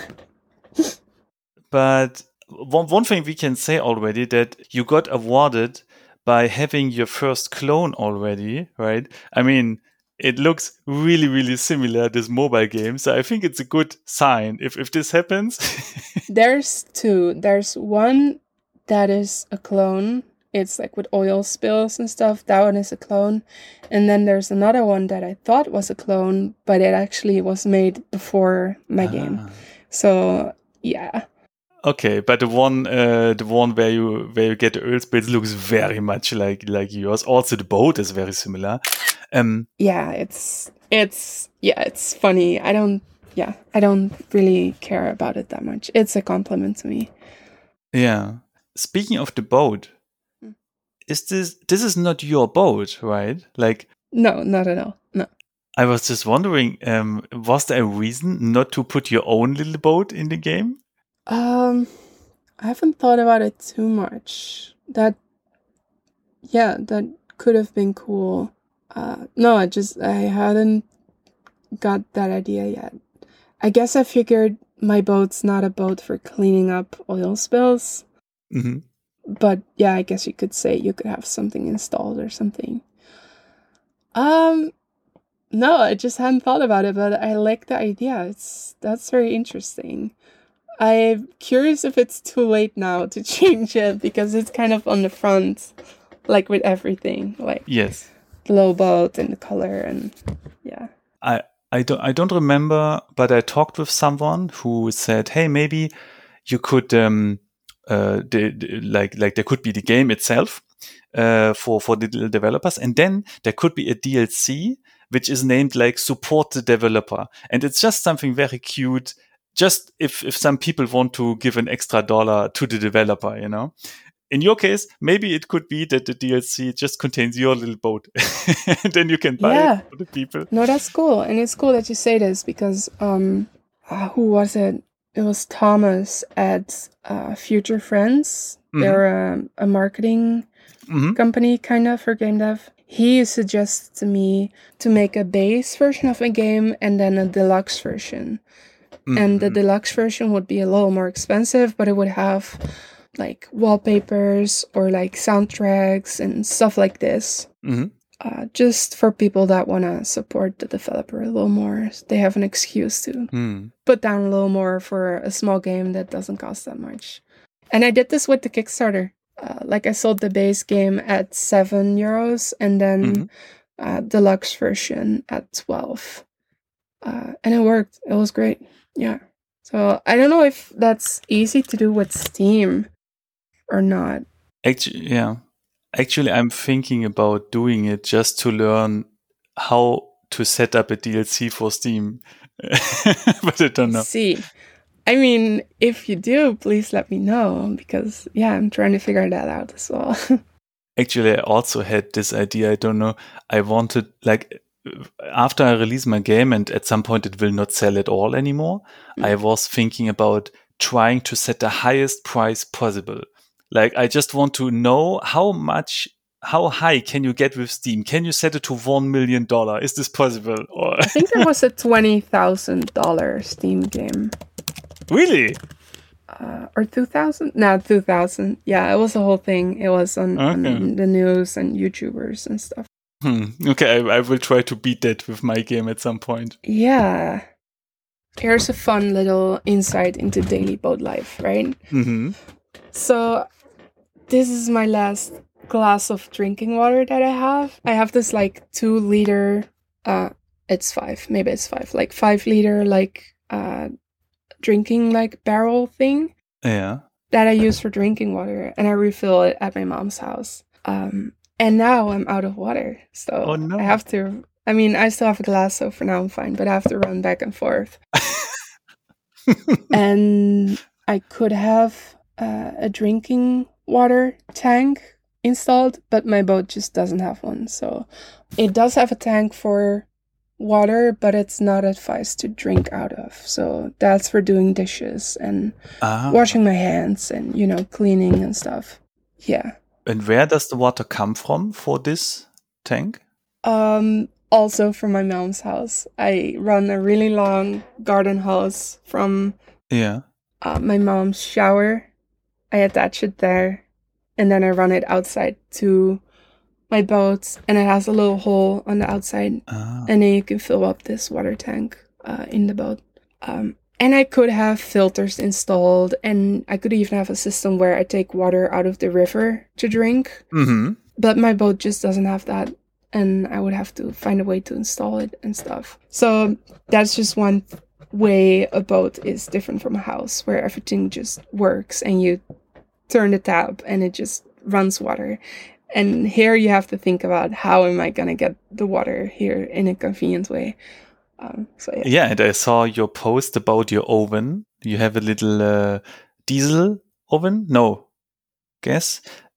But one thing we can say already, that you got awarded by having your first clone already, right? I mean, it looks really, really similar, this mobile game. So I think it's a good sign if this happens. There's two. There's one that is a clone. It's like with oil spills and stuff. That one is a clone. And then there's another one that I thought was a clone, but it actually was made before my game. So yeah. Okay, but the one where you get the oil spills looks very much like yours. Also, the boat is very similar. Yeah, it's funny. I don't really care about it that much. It's a compliment to me. Yeah. Speaking of the boat, this is not your boat, right? Like, no, not at all. No. I was just wondering, was there a reason not to put your own little boat in the game? I haven't thought about it too much. That could have been cool. No, I hadn't got that idea yet. I guess I figured my boat's not a boat for cleaning up oil spills. Mm-hmm. But yeah, I guess you could say you could have something installed or something. No, I just hadn't thought about it, but I like the idea. That's very interesting. I'm curious if it's too late now to change it, because it's kind of on the front, like with everything, like yes, the low boat and the color, and yeah. I don't remember, but I talked with someone who said, "Hey, maybe you could like there could be the game itself for the developers, and then there could be a DLC which is named like support the developer, and it's just something very cute. Just if some people want to give an extra $1 to the developer, you know." In your case, maybe it could be that the DLC just contains your little boat, and then you can buy it for the people. No, that's cool, and it's cool that you say this, because who was it? It was Thomas at Future Friends. They're a marketing company, kind of, for game dev. He suggested to me to make a base version of a game and then a deluxe version. And the deluxe version would be a little more expensive, but it would have like wallpapers or like soundtracks and stuff like this. Just for people that want to support the developer a little more. They have an excuse to put down a little more for a small game that doesn't cost that much. And I did this with the Kickstarter. Like, I sold the base game at €7 and then deluxe version at 12. And it worked. It was great. Yeah. So I don't know if that's easy to do with Steam or not. Actually, I'm thinking about doing it just to learn how to set up a DLC for Steam. But I don't know. See, I mean, if you do, please let me know, because yeah, I'm trying to figure that out as well. Actually, I also had this idea. I don't know. I wanted, like, after I release my game and at some point it will not sell at all anymore, I was thinking about trying to set the highest price possible. Like, I just want to know how high can you get with Steam? Can you set it to $1 million? Is this possible? Or I think there was a $20,000 Steam game. Really? Or 2,000? No, 2,000. Yeah, it was a whole thing. It was on the news and YouTubers and stuff. Okay, I will try to beat that with my game at some point. Yeah. Here's a fun little insight into daily boat life, right? So, this is my last glass of drinking water that I have. I have this like 2 liter, it's 5, maybe it's 5, like 5 liter, like drinking like barrel thing. Yeah. That I use for drinking water, and I refill it at my mom's house. And now I'm out of water. So Oh no. I have to, I mean, I still have a glass, so for now I'm fine, but I have to run back and forth. And I could have a drinking water tank installed, but my boat just doesn't have one. So it does have a tank for water, but it's not advised to drink out of. So that's for doing dishes and washing my hands and, you know, cleaning and stuff. Yeah. And where does the water come from for this tank? Also from my mom's house. I run a really long garden hose from my mom's shower. I attach it there, and then I run it outside to my boat, and it has a little hole on the outside, and then you can fill up this water tank in the boat. And I could have filters installed, and I could even have a system where I take water out of the river to drink. Mm-hmm. But my boat just doesn't have that, and I would have to find a way to install it and stuff. So that's just one way a boat is different from a house, where everything just works and you turn the tap and it just runs water. And here you have to think about, how am I going to get the water here in a convenient way? Yeah, and I saw your post about your oven. You have a little diesel oven? No, gas?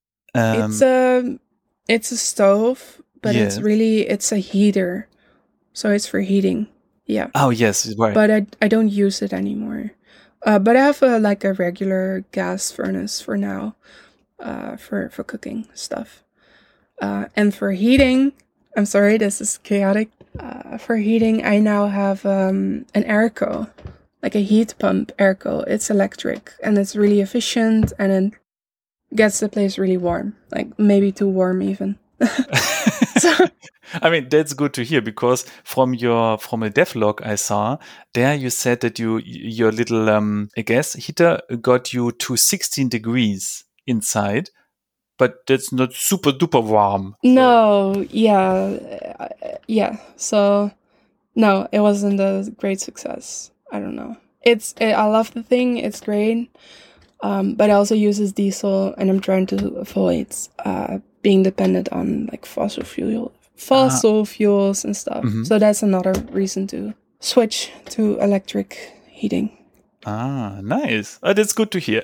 It's a stove, but it's a heater. So it's for heating. Yeah. Oh, yes, right. But I don't use it anymore. But I have a regular gas furnace for now, for cooking stuff. And for heating, I'm sorry, this is chaotic. For heating, I now have an Airco, like a heat pump Airco. It's electric and it's really efficient, and it gets the place really warm, like maybe too warm even. So, I mean, that's good to hear, because from a devlog I saw there, you said that your little gas heater got you to 16 degrees inside, but that's not super duper warm. No, yeah. So no, it wasn't a great success. I don't know. I love the thing. It's great. But it also uses diesel, and I'm trying to avoid being dependent on like fossil fuels and stuff. Mm-hmm. So that's another reason to switch to electric heating. Ah, nice. Oh, that's good to hear.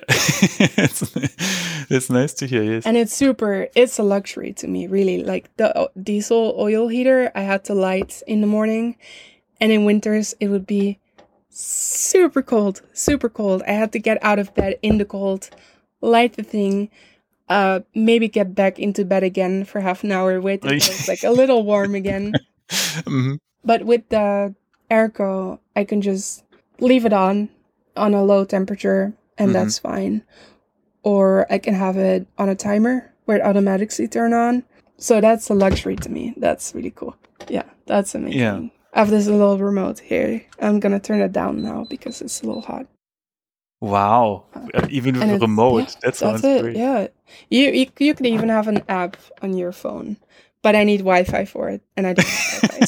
It's nice to hear, yes. And it's a luxury to me, really. Like the diesel oil heater, I had to light in the morning, and in winters it would be super cold. I had to get out of bed in the cold, light the thing, maybe get back into bed again for half an hour, wait until it's like a little warm again. Mm-hmm. But with the Airco, I can just leave it on a low temperature, and that's fine. Or I can have it on a timer where it automatically turns on. So that's a luxury to me. That's really cool. Yeah, that's amazing. Yeah. I have this little remote here. I'm going to turn it down now because it's a little hot. Wow. Even with a remote. That sounds great. Yeah. You can even have an app on your phone. But I need Wi-Fi for it, and I don't have Wi-Fi.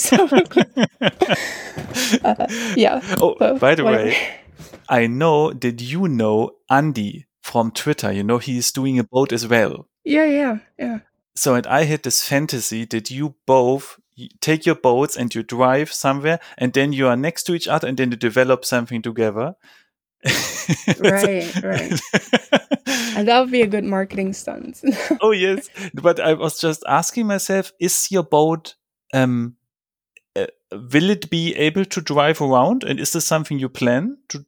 So, yeah. Oh, so, by the way, I know that you know Andy from Twitter. You know, he's doing a boat as well. Yeah. So, and I had this fantasy that you both take your boats and you drive somewhere, and then you are next to each other, and then you develop something together. Right. And that would be a good marketing stunt. Oh, yes. But I was just asking myself, is your boat, will it be able to drive around? And is this something you plan to?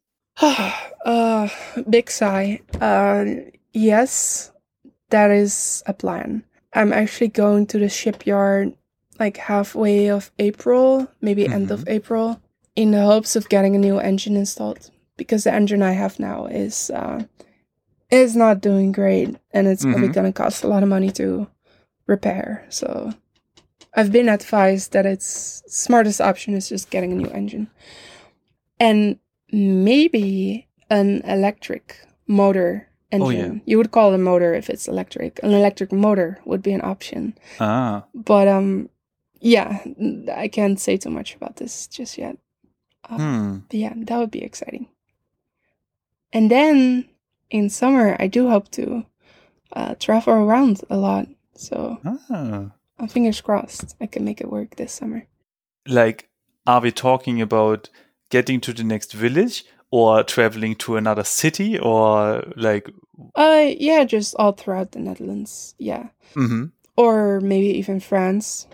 Big sigh. Yes, that is a plan. I'm actually going to the shipyard like halfway of April, maybe end of April, in the hopes of getting a new engine installed. Because the engine I have now is not doing great, and it's probably going to cost a lot of money to repair. So I've been advised that its smartest option is just getting a new engine. And maybe an electric motor engine. Oh, yeah. You would call it a motor if it's electric. An electric motor would be an option. But yeah, I can't say too much about this just yet. But yeah, that would be exciting. And then in summer, I do hope to travel around a lot. So Ah. fingers crossed I can make it work this summer. Like, are we talking about getting to the next village or traveling to another city or like? Yeah, just all throughout the Netherlands. Yeah. Mhm. Or maybe even France.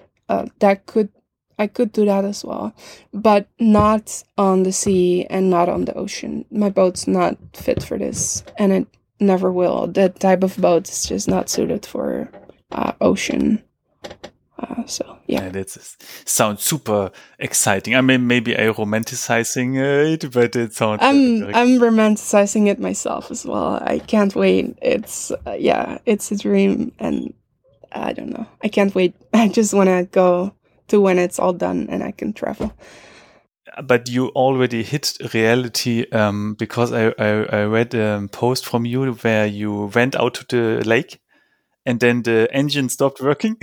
I could do that as well, but not on the sea and not on the ocean. My boat's not fit for this, and it never will. That type of boat is just not suited for ocean. So yeah. That sounds super exciting. I mean, maybe I'm romanticizing it, but it sounds very. I'm romanticizing it myself as well. I can't wait. It's it's a dream, and I don't know. I can't wait. I just want to go to when it's all done and I can travel. But you already hit reality because I read a post from you where you went out to the lake and then the engine stopped working.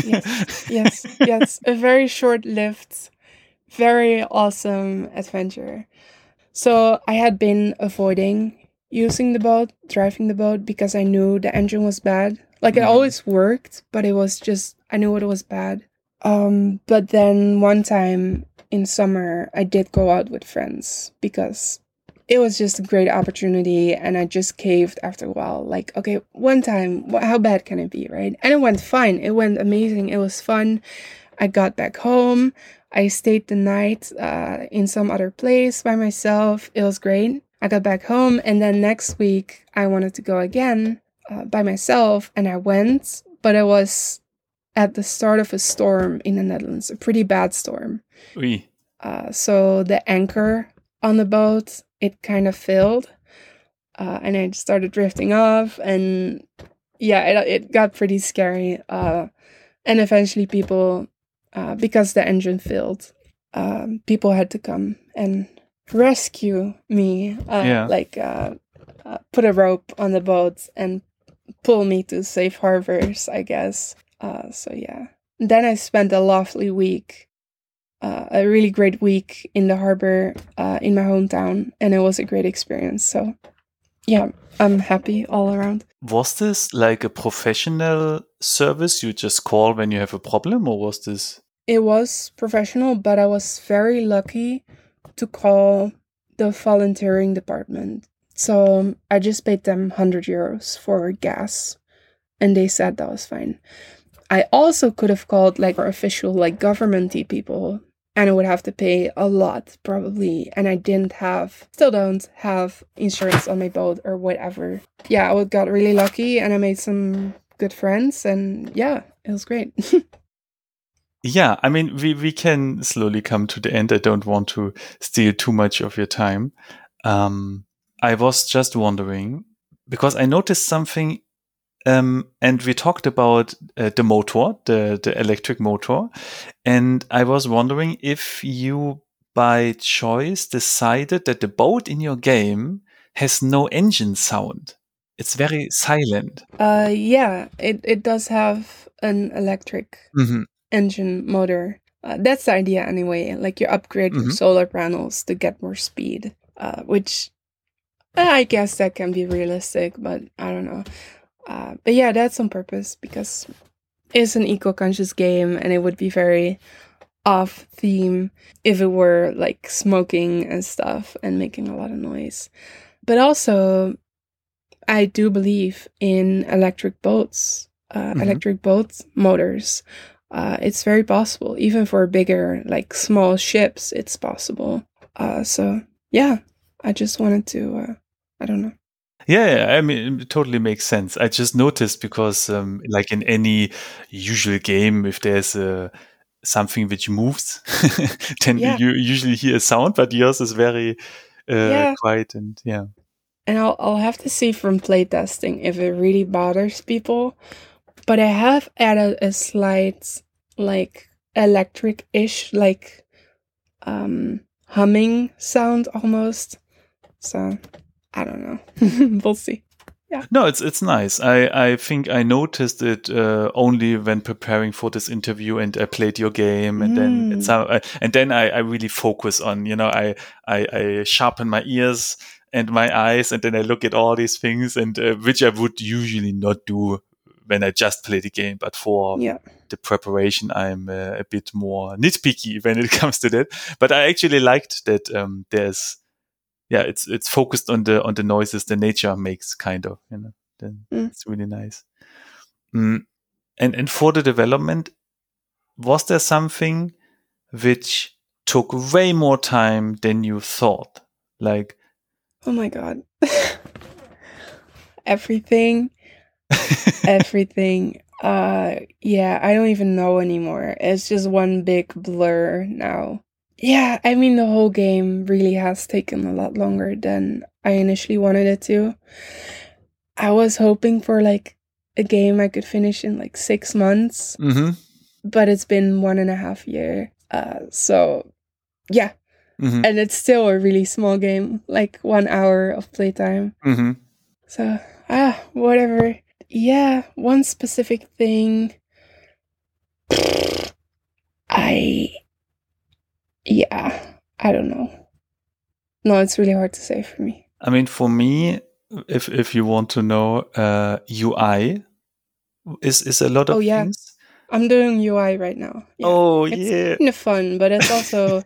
Yes. A very short-lived, very awesome adventure. So I had been avoiding using the boat, driving the boat, because I knew the engine was bad. Like it always worked, but it was just, I knew it was bad. But then one time in summer, I did go out with friends because it was just a great opportunity, and I just caved after a while. Like, okay, one time, how bad can it be, right? And it went fine. It went amazing. It was fun. I got back home. I stayed the night in some other place by myself. It was great. I got back home, and then next week I wanted to go again by myself, and I went, but it was at the start of a storm in the Netherlands, a pretty bad storm. Oui. So the anchor on the boat, it kind of failed, and I started drifting off, and yeah, it got pretty scary. And eventually people, because the engine failed, people had to come and rescue me, put a rope on the boat and pull me to safe harbors, I guess. So yeah. Then I spent a lovely week, a really great week in the harbor in my hometown, and it was a great experience. So yeah, I'm happy all around. Was this like a professional service you just call when you have a problem, or was this? It was professional, but I was very lucky to call the volunteering department. So I just paid them 100 euros for gas, and they said that was fine. I also could have called like official, like government-y people, and I would have to pay a lot probably. And I still don't have insurance on my boat or whatever. Yeah, I got really lucky, and I made some good friends, and yeah, it was great. Yeah, I mean, we can slowly come to the end. I don't want to steal too much of your time. I was just wondering because I noticed something. And we talked about the motor, the electric motor. And I was wondering if you, by choice, decided that the boat in your game has no engine sound. It's very silent. Yeah, it does have an electric engine motor. That's the idea anyway. Like you upgrade your solar panels to get more speed, which I guess that can be realistic, but I don't know. But yeah, that's on purpose because it's an eco-conscious game, and it would be very off theme if it were like smoking and stuff and making a lot of noise. But also, I do believe in electric boats, electric boat motors. It's very possible, even for bigger, like small ships, it's possible. So yeah, I just wanted to, I don't know. Yeah, I mean, it totally makes sense. I just noticed because, like in any usual game, if there's something which moves, then you usually hear a sound, but yours is very quiet and yeah. And I'll have to see from playtesting if it really bothers people. But I have added a slight, like, electric-ish, like, humming sound almost. So, I don't know. We'll see. Yeah. No, it's nice. I think I noticed it only when preparing for this interview, and I played your game, and then I really focus on, I sharpen my ears and my eyes, and then I look at all these things, and which I would usually not do when I just play the game, but for the preparation, I'm a bit more nitpicky when it comes to that. But I actually liked that it's focused on the noises the nature makes, kind of, Then it's really nice. And for the development, was there something which took way more time than you thought? Like, oh my god. Everything. Everything. I don't even know anymore. It's just one big blur now. Yeah, I mean, the whole game really has taken a lot longer than I initially wanted it to. I was hoping for like a game I could finish in like 6 months, but it's been 1.5 years. So yeah. And it's still a really small game, like 1 hour of playtime. So, whatever. Yeah, one specific thing. I don't know. No, it's really hard to say for me. I mean, for me, if you want to know, UI is a lot of things. I'm doing UI right now. Yeah. It's kind of fun, but it's also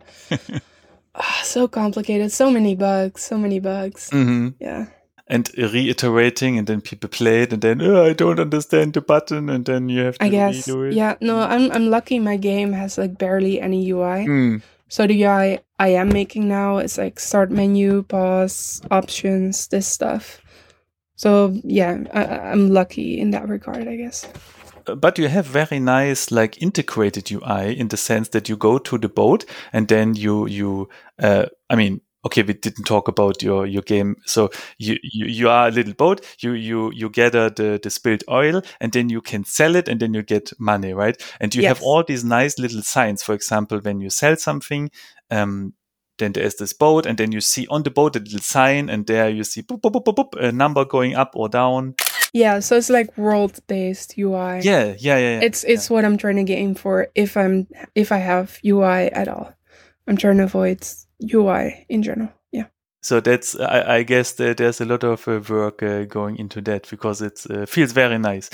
so complicated. So many bugs. Yeah. And reiterating, and then people play it, and then I don't understand the button, and then you have to redo it. Yeah, no, I'm lucky. My game has like barely any UI. So the UI I am making now is like start menu, pause, options, this stuff. So yeah, I'm lucky in that regard, I guess. But you have very nice, like, integrated UI in the sense that you go to the boat, and then you I mean, okay, we didn't talk about your game. So you are a little boat. You gather the spilled oil, and then you can sell it, and then you get money, right? And you have all these nice little signs. For example, when you sell something, then there's this boat, and then you see on the boat a little sign, and there you see boop, boop, boop, boop, boop, a number going up or down. Yeah, so it's like world-based UI. Yeah. It's what I'm trying to aim for if I have UI at all. I'm trying to avoid UI in general. Yeah. So that's I guess that there's a lot of work going into that, because it feels very nice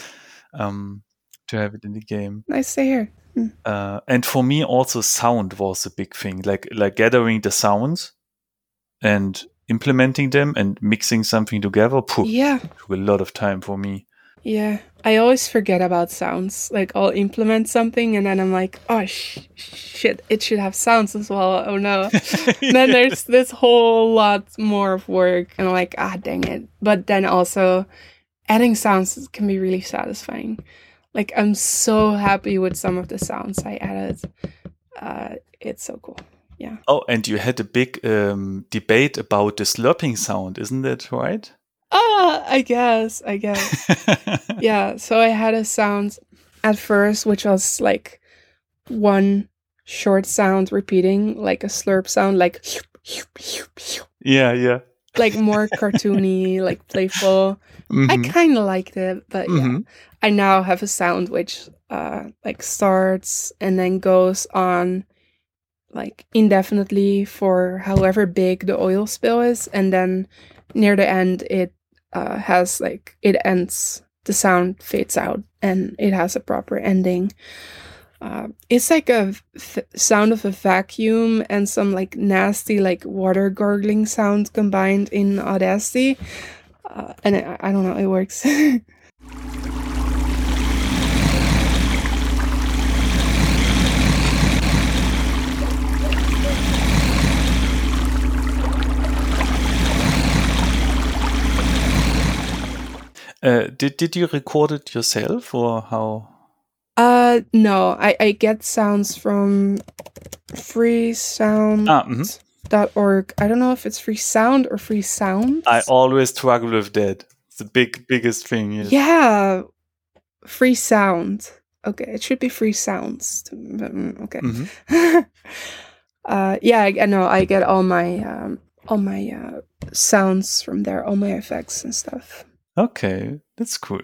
to have it in the game. Nice to hear. And for me also, sound was a big thing, like gathering the sounds and implementing them and mixing something together. Took a lot of time for me. Yeah, I always forget about sounds. Like, I'll implement something and then I'm like, oh shit, it should have sounds as well. Oh no. Then there's this whole lot more of work, and I'm like, dang it. But then also adding sounds can be really satisfying. Like, I'm so happy with some of the sounds I added. It's so cool. Yeah. Oh, and you had a big debate about the slurping sound, isn't that right? I guess. Yeah, so I had a sound at first, which was like one short sound repeating, like a slurp sound, like yeah, like more cartoony, like playful. I kind of liked it, but yeah, I now have a sound which like starts and then goes on like indefinitely for however big the oil spill is, and then near the end it has like, it ends, the sound fades out and it has a proper ending. It's like a sound of a vacuum and some like nasty like water gargling sound combined in Audacity, and I don't know, it works. Did you record it yourself, or how? No, I get sounds from freesound.org. I don't know if it's free sound or free sound. I always struggle with that. It's the biggest thing. Yes. Yeah, free sound. Okay, it should be free sounds. Okay. Yeah, I know. I get all my sounds from there, all my effects and stuff. Okay, that's cool.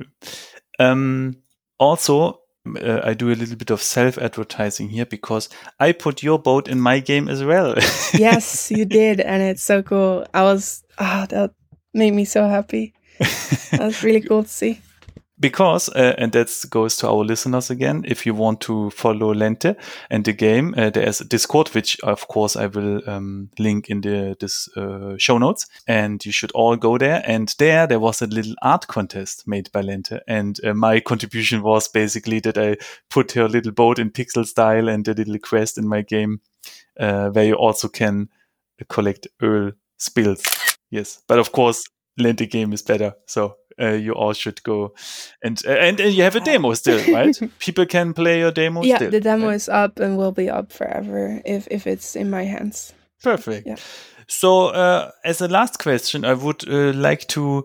Also, I do a little bit of self-advertising here, because I put your boat in my game as well. Yes, you did, and it's so cool. That made me so happy. That was really cool to see. Because, and that goes to our listeners again, if you want to follow Lente and the game, there is a Discord, which of course I will link in this show notes, and you should all go there. And there was a little art contest made by Lente, and my contribution was basically that I put her little boat in pixel style and a little quest in my game, where you also can collect oil spills. Yes, but of course, Lente game is better, so you all should go, and you have a demo still, right? People can play your demo. Yeah, still, the demo right? is up and will be up forever if it's in my hands. Perfect. Yeah. So, as a last question, I would like to,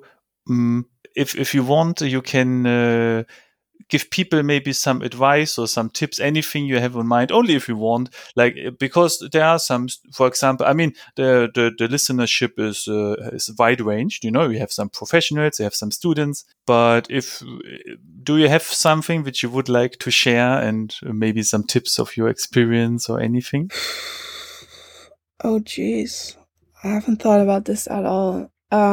if you want, you can give people maybe some advice or some tips, anything you have in mind, only if you want, like, because there are some, for example, I mean, the listenership is wide ranged, you know, you have some professionals, you have some students, but do you have something which you would like to share, and maybe some tips of your experience or anything? Oh, geez. I haven't thought about this at all.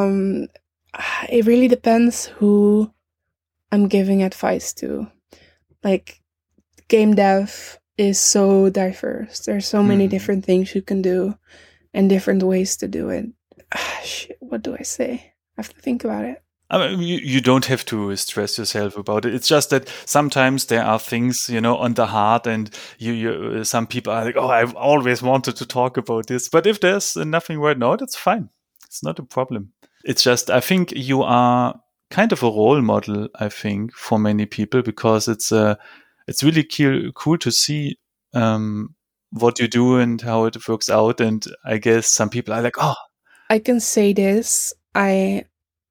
It really depends who I'm giving advice to. Like, game dev is so diverse. There's so many different things you can do and different ways to do it. Shit, what do I say? I have to think about it. I mean, you don't have to stress yourself about it. It's just that sometimes there are things, you know, on the heart, and you some people are like, oh, I've always wanted to talk about this. But if there's nothing right now, that's fine. It's not a problem. It's just, I think you are kind of a role model, I think, for many people, because it's really cool to see what you do and how it works out. And I guess some people are like, oh, I can say this. I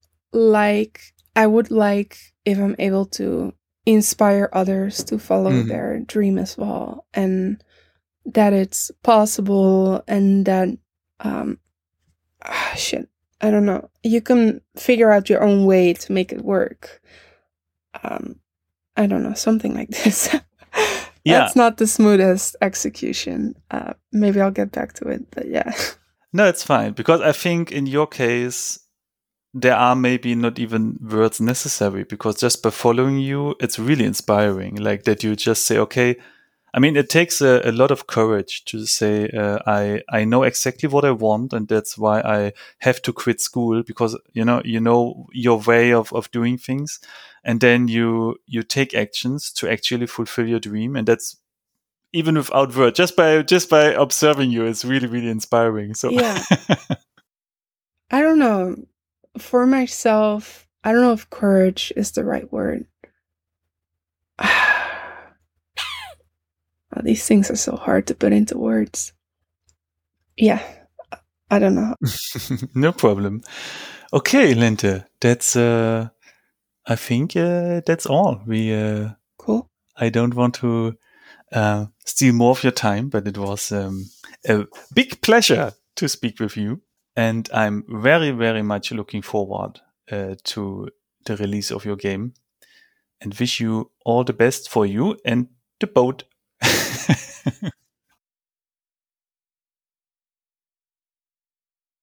would like, if I'm able to, inspire others to follow their dream as well, and that it's possible, and that I don't know, you can figure out your own way to make it work. I don't know, something like this. Yeah. That's not the smoothest execution. Maybe I'll get back to it, but yeah. No, it's fine, because I think in your case there are maybe not even words necessary, because just by following you, it's really inspiring. Like that you just say, okay, I mean, it takes a lot of courage to say, I know exactly what I want, and that's why I have to quit school, because you know your way of doing things, and then you take actions to actually fulfill your dream, and that's even without words, just by observing you, it's really, really inspiring. So yeah. I don't know. For myself, I don't know if courage is the right word. These things are so hard to put into words. Yeah, I don't know. No problem. Okay, Lente, that's I think that's all. We Cool. I don't want to steal more of your time, but it was a big pleasure to speak with you, and I'm very, very much looking forward to the release of your game, and wish you all the best for you and the boat.